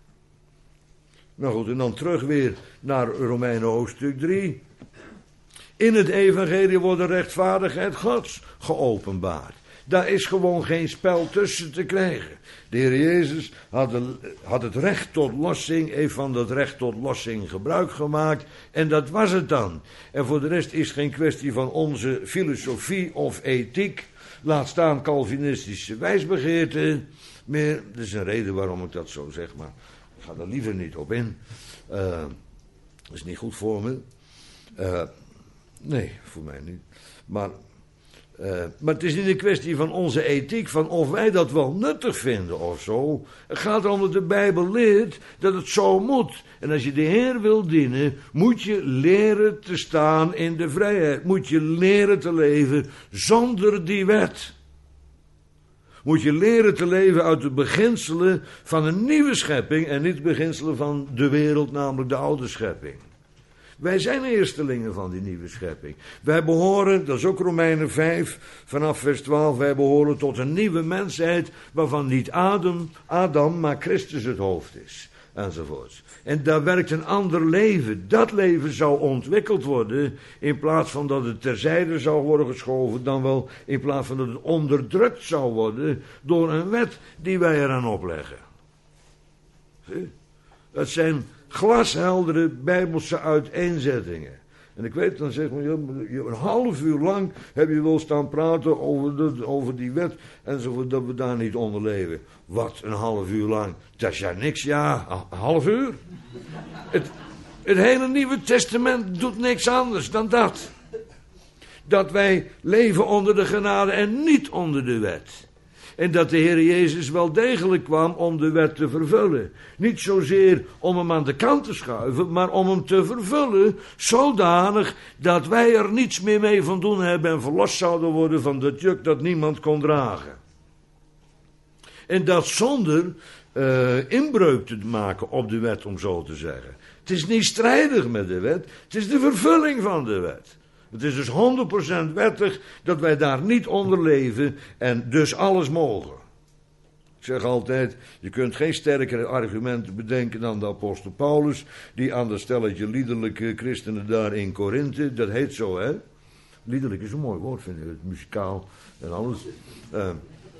S1: Nou goed, en dan terug weer naar Romeinen hoofdstuk drie. In het evangelie wordt de rechtvaardigheid Gods geopenbaard. Daar is gewoon geen spel tussen te krijgen. De Heer Jezus had, de, had het recht tot lossing, heeft van dat recht tot lossing gebruik gemaakt. En dat was het dan. En voor de rest is geen kwestie van onze filosofie of ethiek. Laat staan Calvinistische wijsbegeerte. meer. Dat is een reden waarom ik dat zo zeg, maar ik ga daar liever niet op in. Uh, dat is niet goed voor me. Uh, nee, voor mij niet. Maar, uh, maar het is niet een kwestie van onze ethiek, van of wij dat wel nuttig vinden of zo. Het gaat erom dat de Bijbel leert dat het zo moet. En als je de Heer wil dienen, moet je leren te staan in de vrijheid. Moet je leren te leven zonder die wet. Moet je leren te leven uit de beginselen van een nieuwe schepping en niet de beginselen van de wereld, namelijk de oude schepping. Wij zijn eerstelingen van die nieuwe schepping. Wij behoren, dat is ook Romeinen vijf, vanaf vers twaalf, wij behoren tot een nieuwe mensheid waarvan niet Adam, Adam maar Christus het hoofd is. Enzovoorts. En daar werkt een ander leven. Dat leven zou ontwikkeld worden, in plaats van dat het terzijde zou worden geschoven, dan wel in plaats van dat het onderdrukt zou worden door een wet die wij eraan opleggen. Zie? Dat zijn glasheldere bijbelse uiteenzettingen. En ik weet, dan zeg maar, een half uur lang heb je wel staan praten over, de, over die wet enzovoort, dat we daar niet onder leven. Wat, een half uur lang? Dat is ja niks, ja, een half uur? Het, het hele Nieuwe Testament doet niks anders dan dat. Dat wij leven onder de genade en niet onder de wet. En dat de Heer Jezus wel degelijk kwam om de wet te vervullen. Niet zozeer om hem aan de kant te schuiven, maar om hem te vervullen, zodanig dat wij er niets meer mee van doen hebben en verlost zouden worden van dat juk dat niemand kon dragen. En dat zonder uh, inbreuk te maken op de wet, om zo te zeggen. Het is niet strijdig met de wet, het is de vervulling van de wet. Het is dus honderd procent wettig dat wij daar niet onder leven en dus alles mogen. Ik zeg altijd, je kunt geen sterkere argumenten bedenken dan de apostel Paulus, die aan dat stelletje liederlijke christenen daar in Korinthe, dat heet zo, hè? Liederlijk is een mooi woord, vind ik, het muzikaal en alles. Uh,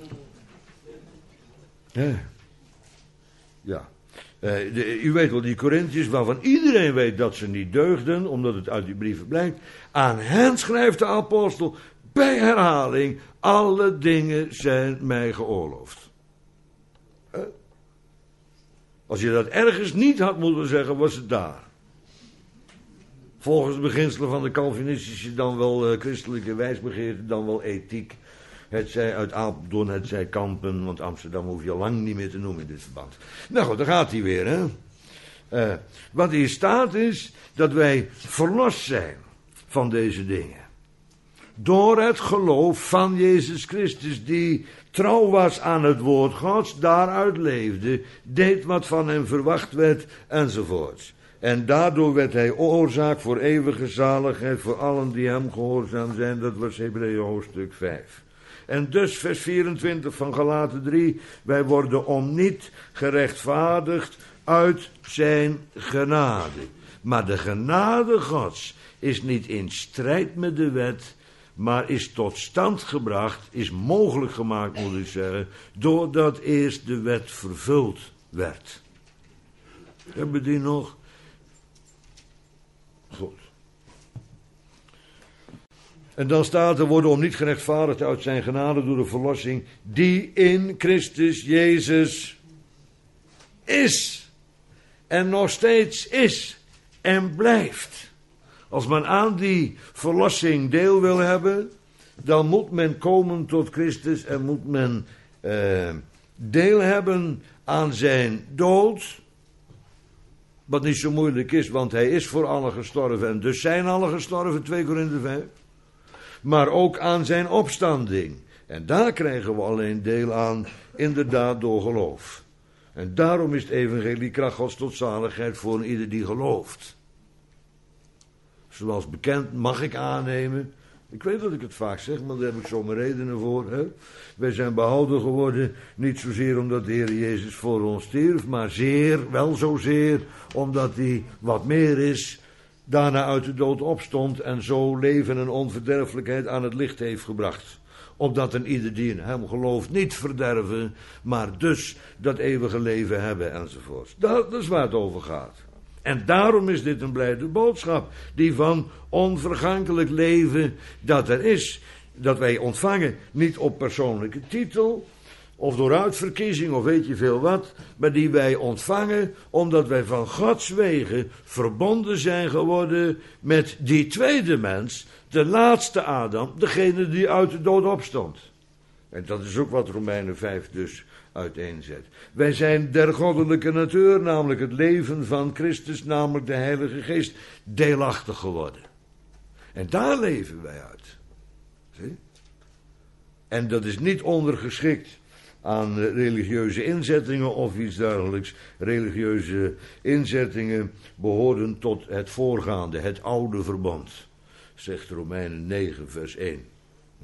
S1: ja. ja. Uh, de, u weet wel, die Korinthiërs, waarvan iedereen weet dat ze niet deugden, omdat het uit die brieven blijkt. Aan hen schrijft de apostel, bij herhaling, alle dingen zijn mij geoorloofd. Uh, als je dat ergens niet had moeten zeggen, was het daar. Volgens de beginselen van de Calvinistische, dan wel uh, christelijke wijsbegeerte, dan wel ethiek. Het zij uit Apeldoorn, het zij Kampen, want Amsterdam hoef je lang niet meer te noemen in dit verband. Nou goed, daar gaat hij weer, hè. Uh, wat hier staat is dat wij verlost zijn van deze dingen. Door het geloof van Jezus Christus, die trouw was aan het woord Gods, daaruit leefde, deed wat van hem verwacht werd, enzovoorts. En daardoor werd hij oorzaak voor eeuwige zaligheid voor allen die hem gehoorzaam zijn. Dat was Hebreeën hoofdstuk vijf. En dus vers vierentwintig van Galaten drie, wij worden om niet gerechtvaardigd uit zijn genade. Maar de genade Gods is niet in strijd met de wet, maar is tot stand gebracht, is mogelijk gemaakt, moet ik zeggen, doordat eerst de wet vervuld werd. Hebben we die nog? Goed. En dan staat er, worden om niet gerechtvaardigd uit zijn genade door de verlossing die in Christus Jezus is. En nog steeds is en blijft. Als men aan die verlossing deel wil hebben, dan moet men komen tot Christus en moet men eh, deel hebben aan zijn dood. Wat niet zo moeilijk is, want hij is voor allen gestorven en dus zijn allen gestorven, twee Korinthe vijf. Maar ook aan zijn opstanding. En daar krijgen we alleen deel aan, inderdaad door geloof. En daarom is het evangelie kracht Gods tot zaligheid voor een ieder die gelooft. Zoals bekend mag ik aannemen. Ik weet dat ik het vaak zeg, maar daar heb ik zo mijn redenen voor. Hè? Wij zijn behouden geworden, niet zozeer omdat de Heer Jezus voor ons stierf, maar zeer, wel zozeer, omdat hij wat meer is, daarna uit de dood opstond en zo leven en onverderfelijkheid aan het licht heeft gebracht. Opdat een ieder die in hem gelooft niet verderven, maar dus dat eeuwige leven hebben enzovoort. Dat is waar het over gaat. En daarom is dit een blijde boodschap, die van onvergankelijk leven dat er is, dat wij ontvangen, niet op persoonlijke titel, of door uitverkiezing, of weet je veel wat, maar die wij ontvangen omdat wij van Gods wegen verbonden zijn geworden met die tweede mens, de laatste Adam, degene die uit de dood opstond. En dat is ook wat Romeinen vijf dus uiteenzet. Wij zijn der goddelijke natuur, namelijk het leven van Christus, namelijk de Heilige Geest, deelachtig geworden. En daar leven wij uit. Zie? En dat is niet ondergeschikt aan religieuze inzettingen of iets dergelijks. Religieuze inzettingen behoren tot het voorgaande, het oude verbond, zegt Romeinen negen vers één. Hm?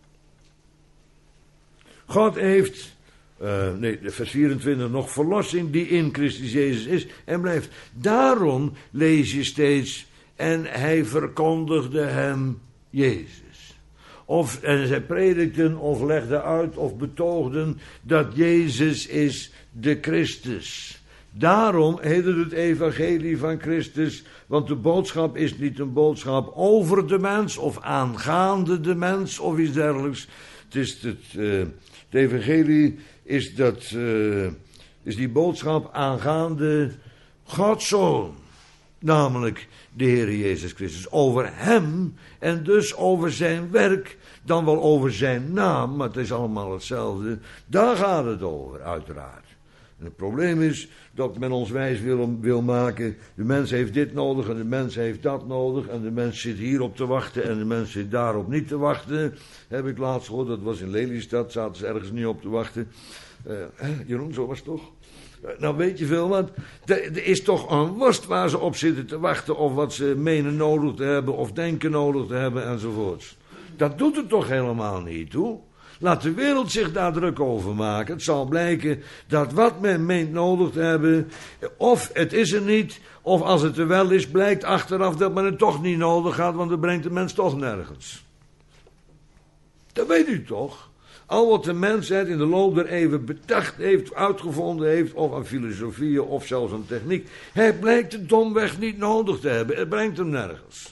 S1: God heeft, uh, nee, vers vierentwintig nog, verlossing die in Christus Jezus is en blijft. Daarom lees je steeds, en hij verkondigde hem Jezus. Of, en zij predikten of legden uit of betoogden dat Jezus is de Christus. Daarom heet het het evangelie van Christus, want de boodschap is niet een boodschap over de mens of aangaande de mens of iets dergelijks. Het is het, uh, het evangelie is, dat, uh, is die boodschap aangaande Gods Zoon, namelijk de Heer Jezus Christus. Over hem en dus over zijn werk, dan wel over zijn naam, maar het is allemaal hetzelfde. Daar gaat het over, uiteraard. En het probleem is dat men ons wijs wil, wil maken, de mens heeft dit nodig en de mens heeft dat nodig en de mens zit hierop te wachten en de mens zit daarop niet te wachten. Heb ik laatst gehoord, dat was in Lelystad, zaten ze ergens niet op te wachten. Uh, hè, Jeroen, zo was het toch? Nou weet je veel wat, er is toch een worst waar ze op zitten te wachten of wat ze menen nodig te hebben of denken nodig te hebben enzovoorts. Dat doet het toch helemaal niet toe. Laat de wereld zich daar druk over maken. Het zal blijken dat wat men meent nodig te hebben, of het is er niet, of als het er wel is, blijkt achteraf dat men het toch niet nodig had, want dat brengt de mens toch nergens. Dat weet u toch? Al wat de mensheid in de loop der eeuwen bedacht heeft, uitgevonden heeft, of aan filosofieën of zelfs aan techniek, hij blijkt het domweg niet nodig te hebben. Het brengt hem nergens.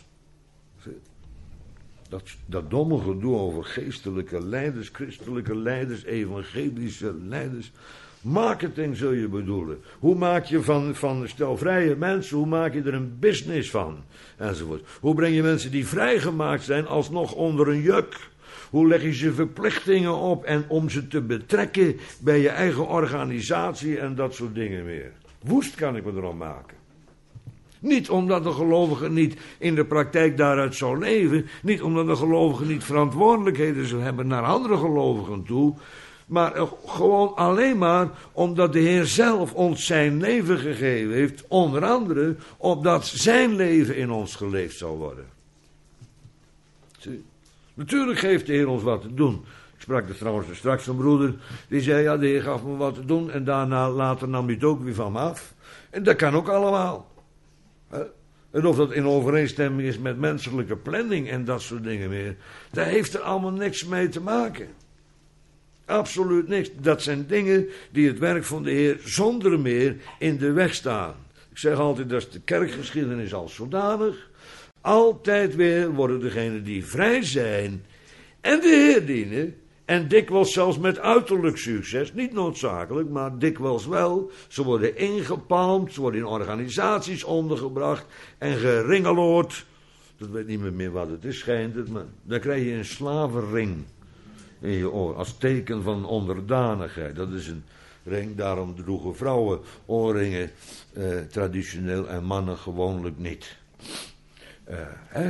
S1: Dat, dat domme gedoe over geestelijke leiders, christelijke leiders, evangelische leiders. Marketing zul je bedoelen. Hoe maak je van, van stelvrije mensen, hoe maak je er een business van? Enzovoort. Hoe breng je mensen die vrijgemaakt zijn alsnog onder een juk? Hoe leg je ze verplichtingen op en om ze te betrekken bij je eigen organisatie en dat soort dingen meer? Woest kan ik me erom maken. Niet omdat de gelovige niet in de praktijk daaruit zou leven, niet omdat de gelovige niet verantwoordelijkheden zou hebben naar andere gelovigen toe, maar gewoon alleen maar omdat de Heer zelf ons zijn leven gegeven heeft, onder andere opdat zijn leven in ons geleefd zal worden. Zie. Natuurlijk geeft de Heer ons wat te doen. Ik sprak er trouwens straks een broeder, die zei, ja, de Heer gaf me wat te doen en daarna later nam hij het ook weer van me af. En dat kan ook allemaal. En of dat in overeenstemming is met menselijke planning en dat soort dingen meer. Daar heeft er allemaal niks mee te maken. Absoluut niks. Dat zijn dingen die het werk van de Heer zonder meer in de weg staan. Ik zeg altijd, dat is de kerkgeschiedenis als zodanig. Altijd weer worden degenen die vrij zijn en de Heer dienen, en dikwijls zelfs met uiterlijk succes, niet noodzakelijk, maar dikwijls wel. Ze worden ingepalmd, ze worden in organisaties ondergebracht en geringeloord. Dat weet niet meer wat het is, schijnt het, maar dan krijg je een slavenring in je oor, als teken van onderdanigheid. Dat is een ring, daarom droegen vrouwen oorringen eh, traditioneel en mannen gewoonlijk niet. Uh, hè?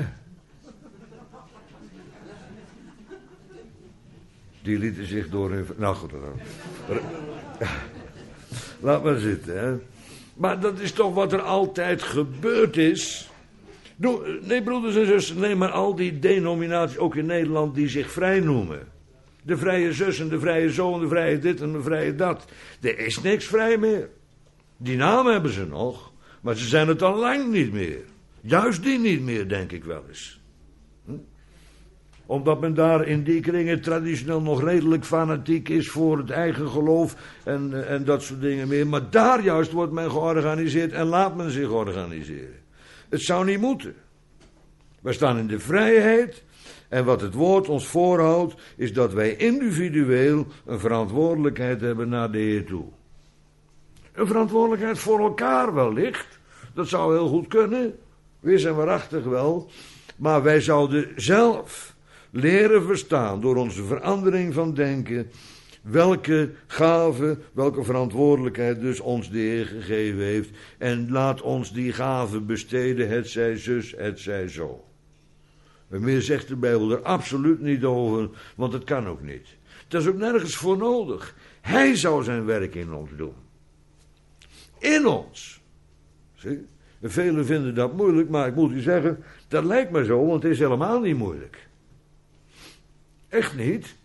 S1: Die lieten zich door hun... Nou goed, dan. Laat maar zitten, hè. Maar dat is toch wat er altijd gebeurd is. Nee, broeders en zussen, nee, maar al die denominaties, ook in Nederland, die zich vrij noemen. De vrije zus en de vrije zoon, de vrije dit en de vrije dat. Er is niks vrij meer. Die naam hebben ze nog, maar ze zijn het al lang niet meer. Juist die niet meer, denk ik wel eens. Hm? Omdat men daar in die kringen traditioneel nog redelijk fanatiek is voor het eigen geloof en, en dat soort dingen meer. Maar daar juist wordt men georganiseerd en laat men zich organiseren. Het zou niet moeten. Wij staan in de vrijheid en wat het woord ons voorhoudt is dat wij individueel een verantwoordelijkheid hebben naar de Heer toe. Een verantwoordelijkheid voor elkaar wellicht. Dat zou heel goed kunnen. Wis en waarachtig wel. Maar wij zouden zelf leren verstaan door onze verandering van denken welke gave, welke verantwoordelijkheid dus ons de Heer gegeven heeft. En laat ons die gave besteden, het zij zus, het zij zo. En meer zegt de Bijbel er absoluut niet over, want het kan ook niet. Dat is ook nergens voor nodig. Hij zou zijn werk in ons doen. In ons. Zie? En velen vinden dat moeilijk, maar ik moet u zeggen, dat lijkt me zo, want het is helemaal niet moeilijk. Echt niet.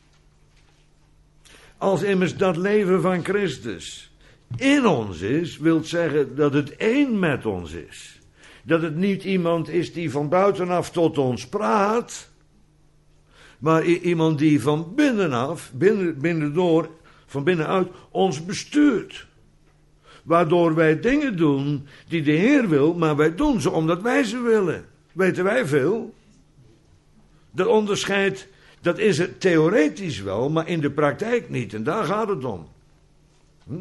S1: Als immers dat leven van Christus in ons is, wil zeggen dat het één met ons is. Dat het niet iemand is die van buitenaf tot ons praat, maar iemand die van binnenaf, binnen, binnendoor, van binnenuit ons bestuurt. Waardoor wij dingen doen die de Heer wil, maar wij doen ze omdat wij ze willen. Weten wij veel? Dat onderscheid, dat is het theoretisch wel, maar in de praktijk niet. En daar gaat het om. Hm?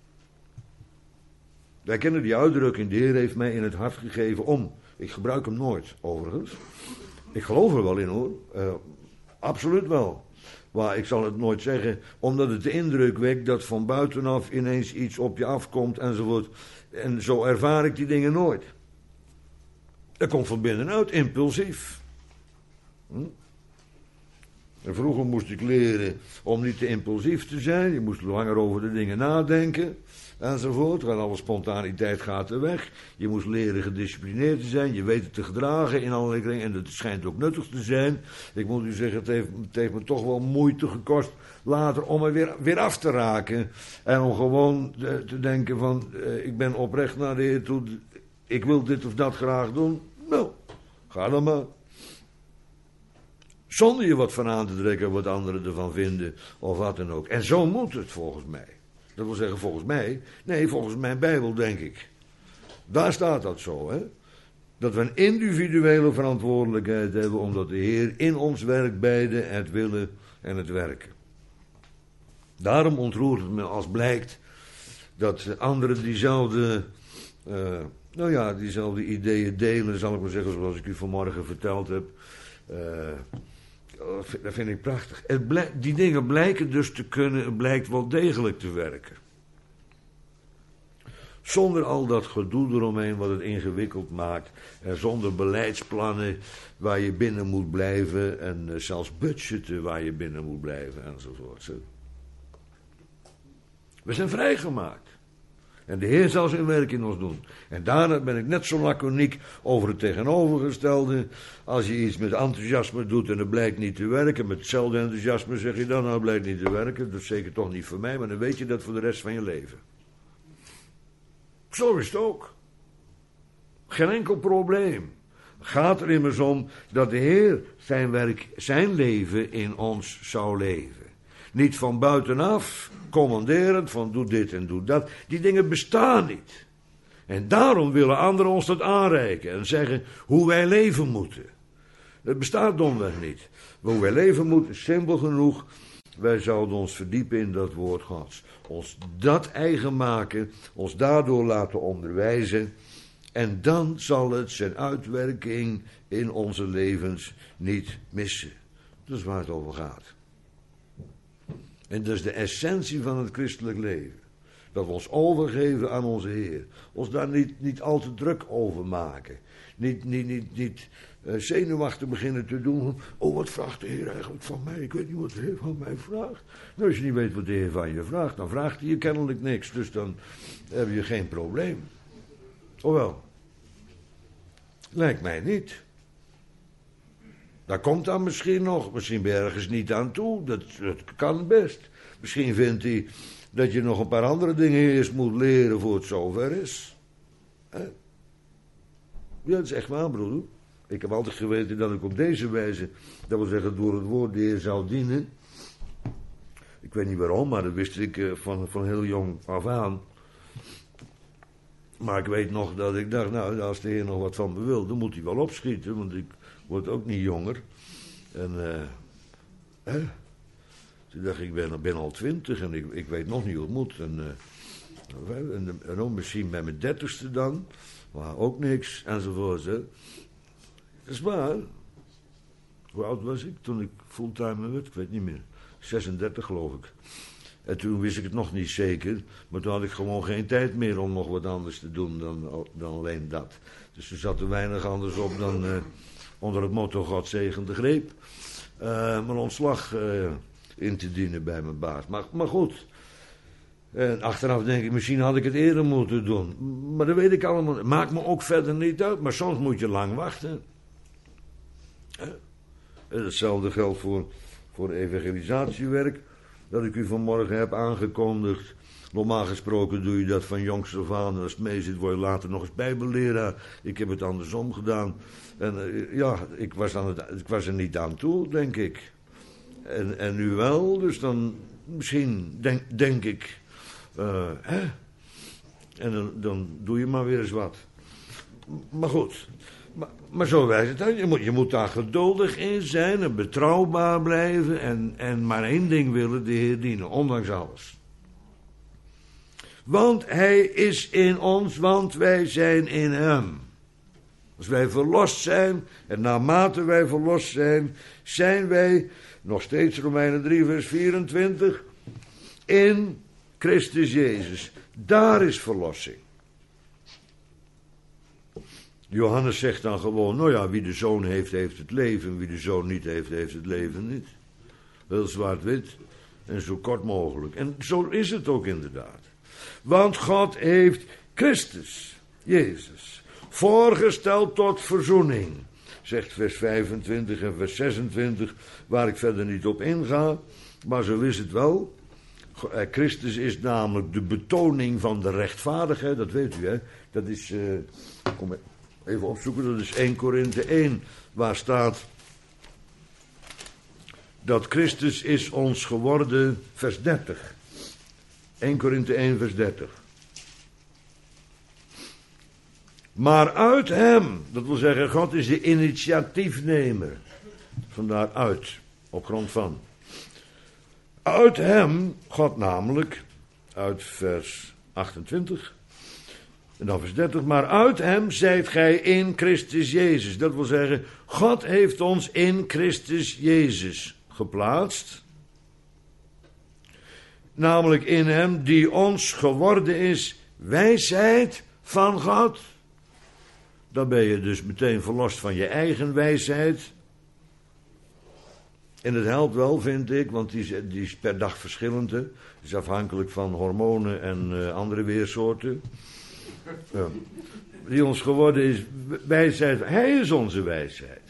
S1: Wij kennen die uitdrukking, de Heer heeft mij in het hart gegeven om. Ik gebruik hem nooit, overigens. Ik geloof er wel in, hoor. Uh, absoluut wel. Maar ik zal het nooit zeggen, omdat het de indruk wekt dat van buitenaf ineens iets op je afkomt enzovoort. En zo ervaar ik die dingen nooit. Dat komt van binnenuit, impulsief. Hm? En vroeger moest ik leren om niet te impulsief te zijn. Je moest langer over de dingen nadenken enzovoort. En alle spontaniteit gaat er weg. Je moest leren gedisciplineerd te zijn. Je weet het te gedragen in allerlei kringen. En dat schijnt ook nuttig te zijn. Ik moet u zeggen, het heeft, het heeft me toch wel moeite gekost later om er weer, weer af te raken. En om gewoon te, te denken van, uh, ik ben oprecht naar de Heer toe. Ik wil dit of dat graag doen. Nou, ga dan maar. Zonder je wat van aan te trekken wat anderen ervan vinden of wat dan ook. En zo moet het volgens mij. Dat wil zeggen volgens mij. Nee, volgens mijn Bijbel denk ik. Daar staat dat zo, hè. Dat we een individuele verantwoordelijkheid hebben omdat de Heer in ons werkt beide het willen en het werken. Daarom ontroert het me als blijkt dat anderen diezelfde, uh, nou ja, diezelfde ideeën delen, zal ik maar zeggen, zoals ik u vanmorgen verteld heb. Uh, Dat vind ik prachtig. Het blijk, die dingen blijken dus te kunnen, het blijkt wel degelijk te werken. Zonder al dat gedoe eromheen wat het ingewikkeld maakt. En zonder beleidsplannen waar je binnen moet blijven. En uh, zelfs budgetten waar je binnen moet blijven enzovoort. We zijn vrijgemaakt. En de Heer zal zijn werk in ons doen. En daarna ben ik net zo laconiek over het tegenovergestelde. Als je iets met enthousiasme doet en het blijkt niet te werken. Met hetzelfde enthousiasme zeg je dan, nou het blijkt niet te werken. Dat is zeker toch niet voor mij, maar dan weet je dat voor de rest van je leven. Zo is het ook. Geen enkel probleem. Het gaat er immers om dat de Heer zijn werk, zijn leven in ons zou leven. Niet van buitenaf, commanderend, van doe dit en doe dat. Die dingen bestaan niet. En daarom willen anderen ons dat aanreiken en zeggen hoe wij leven moeten. Het bestaat domweg niet. Hoe wij leven moeten is simpel genoeg. Wij zouden ons verdiepen in dat woord Gods. Ons dat eigen maken, ons daardoor laten onderwijzen. En dan zal het zijn uitwerking in onze levens niet missen. Dat is waar het over gaat. En dat is de essentie van het christelijk leven. Dat we ons overgeven aan onze Heer. Ons daar niet, niet al te druk over maken. Niet, niet, niet, niet uh, zenuwachtig beginnen te doen. Oh, wat vraagt de Heer eigenlijk van mij? Ik weet niet wat de Heer van mij vraagt. Nou, als je niet weet wat de Heer van je vraagt, dan vraagt hij je kennelijk niks. Dus dan heb je geen probleem. Oh wel. Lijkt mij niet. Daar komt dan misschien nog. Misschien ben je ergens niet aan toe. Dat, dat kan best. Misschien vindt hij dat je nog een paar andere dingen eerst moet leren voor het zover is. He? Ja, dat is echt waar, broeder. Ik heb altijd geweten dat ik op deze wijze, dat wil zeggen door het woord de Heer zou dienen. Ik weet niet waarom, maar dat wist ik van, van heel jong af aan. Maar ik weet nog dat ik dacht, nou, als de Heer nog wat van me wil, dan moet hij wel opschieten, want ik word ook niet jonger. En, uh, hè? Toen dacht ik, ik ben, ben al twintig en ik, ik weet nog niet hoe het moet. En, uh, en, en dan misschien bij mijn dertigste dan, maar ook niks, enzovoort. Hè. Dat is waar. Hoe oud was ik toen ik fulltime werd? Ik weet niet meer. zesendertig geloof ik. En toen wist ik het nog niet zeker, maar toen had ik gewoon geen tijd meer om nog wat anders te doen dan, dan alleen dat. Dus er zat er weinig anders op dan uh, onder het motto God zegen de greep. Uh, mijn ontslag uh, in te dienen bij mijn baas. Maar, maar goed. En achteraf denk ik, misschien had ik het eerder moeten doen. Maar dat weet ik allemaal. Maakt me ook verder niet uit, maar soms moet je lang wachten. Uh, hetzelfde geldt voor, voor evangelisatiewerk. Dat ik u vanmorgen heb aangekondigd. Normaal gesproken doe je dat van jongs af aan. En als het mee zit, word je later nog eens bijbelleraar. Ik heb het andersom gedaan. En uh, ja, ik was, aan het, ik was er niet aan toe, denk ik. En, en nu wel, dus dan misschien denk, denk ik. Uh, hè? En dan, dan doe je maar weer eens wat. Maar goed. Maar, maar zo wijst het uit. Je moet, je moet daar geduldig in zijn en betrouwbaar blijven. En, en maar één ding willen, de Heer dienen, ondanks alles. Want Hij is in ons, want wij zijn in Hem. Als wij verlost zijn, en naarmate wij verlost zijn, zijn wij, nog steeds Romeinen drie vers vierentwintig, in Christus Jezus. Daar is verlossing. Johannes zegt dan gewoon, nou ja, wie de Zoon heeft, heeft het leven. Wie de Zoon niet heeft, heeft het leven niet. Heel zwart-wit en zo kort mogelijk. En zo is het ook inderdaad. Want God heeft Christus, Jezus, voorgesteld tot verzoening. Zegt vers vijfentwintig en vers zesentwintig, waar ik verder niet op inga. Maar zo is het wel. Christus is namelijk de betoning van de rechtvaardigheid. Dat weet u, hè. Dat is, uh, kom even opzoeken, dat is Eerste Korinthe één, waar staat dat Christus is ons geworden, vers dertig. Eerste Korinthe één, vers dertig. Maar uit hem, dat wil zeggen, God is de initiatiefnemer. Vandaar uit, op grond van. Uit hem, God namelijk, uit vers achtentwintig, en dan vers dertig, maar uit hem zijt gij in Christus Jezus. Dat wil zeggen, God heeft ons in Christus Jezus geplaatst. Namelijk in hem die ons geworden is wijsheid van God. Dan ben je dus meteen verlost van je eigen wijsheid. En het helpt wel, vind ik, want die is, die is per dag verschillend. Het is afhankelijk van hormonen en uh, andere weersoorten. Ja. Die ons geworden is wijsheid. Hij is onze wijsheid.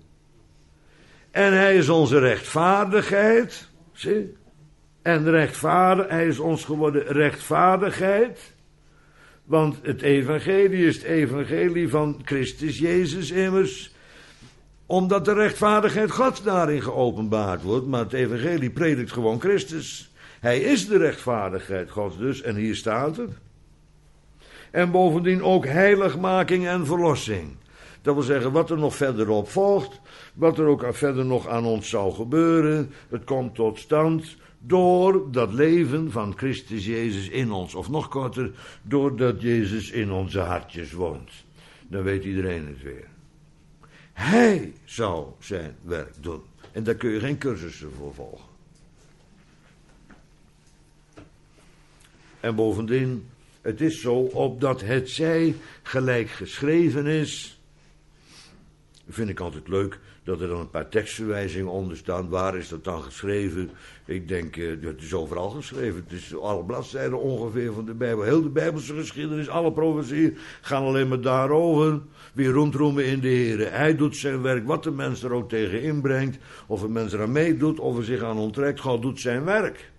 S1: En hij is onze rechtvaardigheid. Zie? En rechtvaardig, hij is ons geworden rechtvaardigheid. Want het evangelie is het evangelie van Christus Jezus immers. Omdat de rechtvaardigheid Gods daarin geopenbaard wordt. Maar het evangelie predikt gewoon Christus. Hij is de rechtvaardigheid Gods dus. En hier staat het. En bovendien ook heiligmaking en verlossing. Dat wil zeggen, wat er nog verderop volgt, wat er ook verder nog aan ons zou gebeuren, het komt tot stand door dat leven van Christus Jezus in ons. Of nog korter, doordat Jezus in onze hartjes woont. Dan weet iedereen het weer. Hij zou zijn werk doen. En daar kun je geen cursussen voor volgen. En bovendien, het is zo, opdat het zij gelijk geschreven is. Vind ik altijd leuk dat er dan een paar tekstverwijzingen onder staan. Waar is dat dan geschreven? Ik denk, uh, het is overal geschreven. Het is alle bladzijden ongeveer van de Bijbel. Heel de Bijbelse geschiedenis, alle profetieën gaan alleen maar daarover. Weer rondroemen in de Heer. Hij doet zijn werk, wat de mens er ook tegen inbrengt. Of een mens eraan meedoet, of er zich aan onttrekt. God doet zijn werk.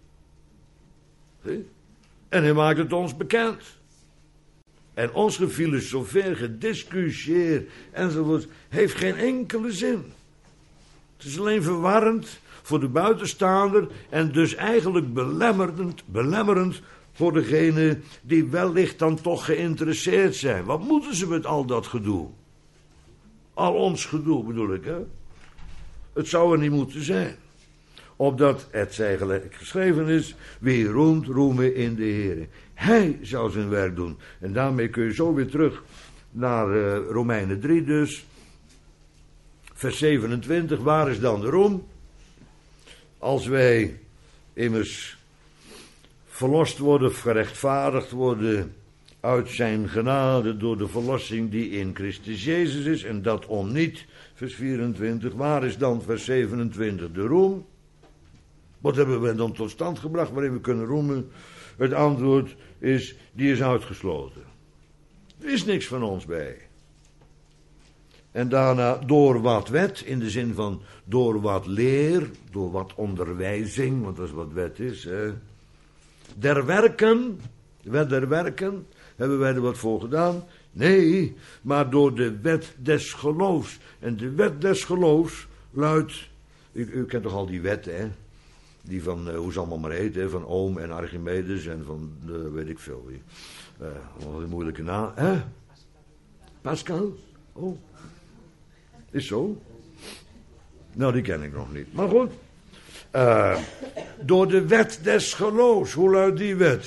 S1: Zie? En hij maakt het ons bekend. En ons gefilosofeer, gediscussieer enzovoort, heeft geen enkele zin. Het is alleen verwarrend voor de buitenstaander en dus eigenlijk belemmerend, belemmerend voor degene die wellicht dan toch geïnteresseerd zijn. Wat moeten ze met al dat gedoe? Al ons gedoe bedoel ik, hè? Het zou er niet moeten zijn. Opdat het zij gelijk geschreven is, wie roemt, roemen in de Heer. Hij zou zijn werk doen. En daarmee kun je zo weer terug naar uh, Romeinen drie dus. Vers zevenentwintig, waar is dan de roem? Als wij immers verlost worden, gerechtvaardigd worden uit zijn genade door de verlossing die in Christus Jezus is. En dat om niet, vers vierentwintig. Waar is dan vers zevenentwintig de roem? Wat hebben we dan tot stand gebracht waarin we kunnen roemen? Het antwoord is, die is uitgesloten. Er is niks van ons bij. En daarna door wat wet, in de zin van door wat leer, door wat onderwijzing, want dat is wat wet is. Hè. Der werken, wet der werken, hebben wij er wat voor gedaan? Nee, maar door de wet des geloofs. En de wet des geloofs luidt, u, u kent toch al die wetten, hè? Die van, uh, hoe ze allemaal maar heet, hè, van Ohm en Archimedes en van, uh, weet ik veel wie. Uh, wat een moeilijke naam. Hè? Pascal? Oh. Is zo? Nou, die ken ik nog niet. Maar goed. Uh, door de wet des geloofs. Hoe luidt die wet?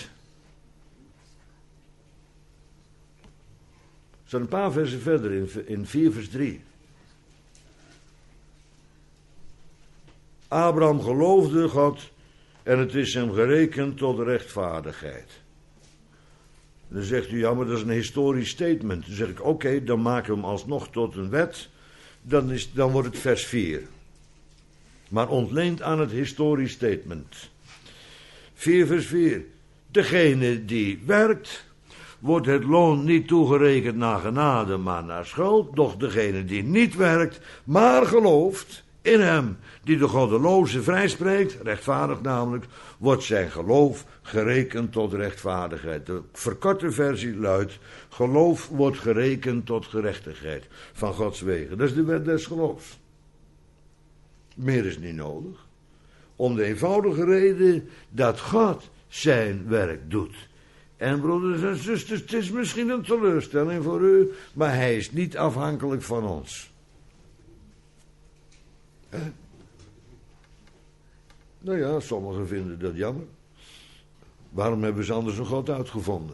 S1: Er zijn een paar versen verder in, in vier vers drie. Abraham geloofde God en het is hem gerekend tot rechtvaardigheid. Dan zegt u, ja, maar dat is een historisch statement. Dan zeg ik, oké, okay, dan maken we hem alsnog tot een wet. Dan, is, dan wordt het vers vier. Maar ontleend aan het historisch statement. vier vers vier. Degene die werkt, wordt het loon niet toegerekend naar genade, maar naar schuld. Doch degene die niet werkt, maar gelooft in hem die de goddeloze vrijspreekt, rechtvaardig namelijk, wordt zijn geloof gerekend tot rechtvaardigheid. De verkorte versie luidt, geloof wordt gerekend tot gerechtigheid van Gods wegen. Dat is de wet des geloofs. Meer is niet nodig. Om de eenvoudige reden dat God zijn werk doet. En broeders en zusters, het is misschien een teleurstelling voor u, maar hij is niet afhankelijk van ons. Eh? Nou ja, sommigen vinden dat jammer. Waarom hebben ze anders een God uitgevonden?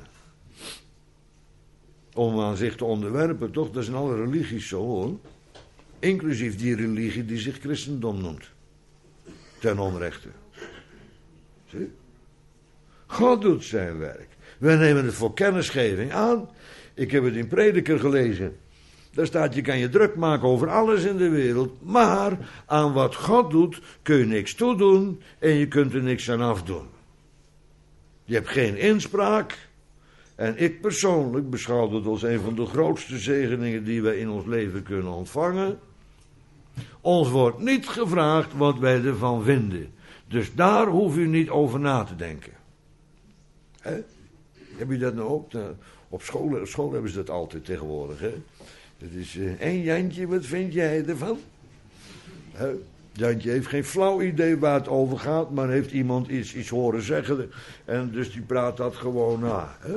S1: Om aan zich te onderwerpen, toch? Dat is in alle religies zo, hoor. Inclusief die religie die zich christendom noemt. Ten onrechte. Zie? God doet zijn werk. Wij nemen het voor kennisgeving aan. Ik heb het in Prediker gelezen. Daar staat, je kan je druk maken over alles in de wereld, maar aan wat God doet kun je niks toedoen en je kunt er niks aan afdoen. Je hebt geen inspraak en ik persoonlijk beschouw het als een van de grootste zegeningen die wij in ons leven kunnen ontvangen. Ons wordt niet gevraagd wat wij ervan vinden, dus daar hoef u niet over na te denken. He? Heb je dat nou ook? Op school, op school hebben ze dat altijd tegenwoordig, hè? Dat is, hé uh, Jantje, wat vind jij ervan? Huh? Jantje heeft geen flauw idee waar het over gaat, maar heeft iemand iets, iets horen zeggen. En dus die praat dat gewoon na. Hè?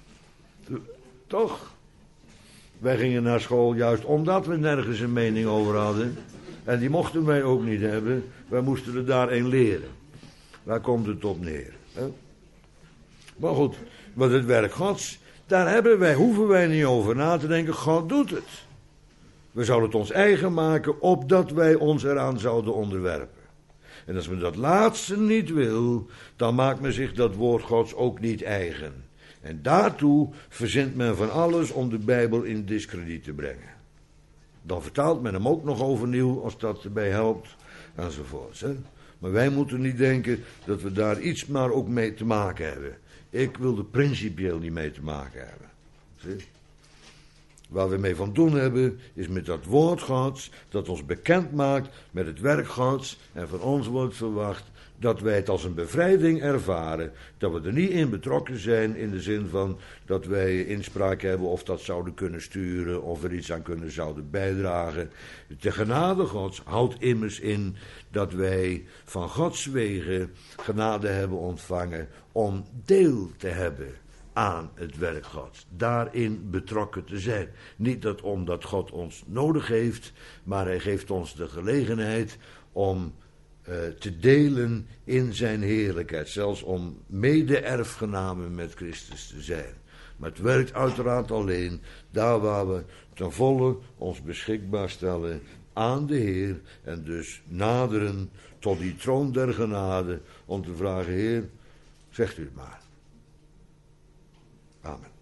S1: Toch? Wij gingen naar school juist omdat we nergens een mening over hadden. En die mochten wij ook niet hebben. Wij moesten er daar een leren. Daar komt het op neer. Hè? Maar goed, wat het werk Gods, daar hebben wij, hoeven wij niet over na te denken. God doet het. We zouden het ons eigen maken, opdat wij ons eraan zouden onderwerpen. En als men dat laatste niet wil, dan maakt men zich dat woord Gods ook niet eigen. En daartoe verzint men van alles om de Bijbel in diskrediet te brengen. Dan vertaalt men hem ook nog overnieuw, als dat erbij helpt, enzovoorts. Hè? Maar wij moeten niet denken dat we daar iets maar ook mee te maken hebben. Ik wil er principieel niet mee te maken hebben. Zie? Waar we mee van doen hebben, is met dat woord Gods, dat ons bekend maakt met het werk Gods. En van ons wordt verwacht dat wij het als een bevrijding ervaren. Dat we er niet in betrokken zijn in de zin van dat wij inspraak hebben of dat zouden kunnen sturen of er iets aan kunnen zouden bijdragen. De genade Gods houdt immers in dat wij van Gods wegen genade hebben ontvangen om deel te hebben aan het werk Gods, daarin betrokken te zijn. Niet dat omdat God ons nodig heeft, maar hij geeft ons de gelegenheid om uh, te delen in zijn heerlijkheid, zelfs om mede-erfgenamen met Christus te zijn. Maar het werkt uiteraard alleen daar waar we ten volle ons beschikbaar stellen aan de Heer en dus naderen tot die troon der genade om te vragen, Heer, zegt u het maar. Amen.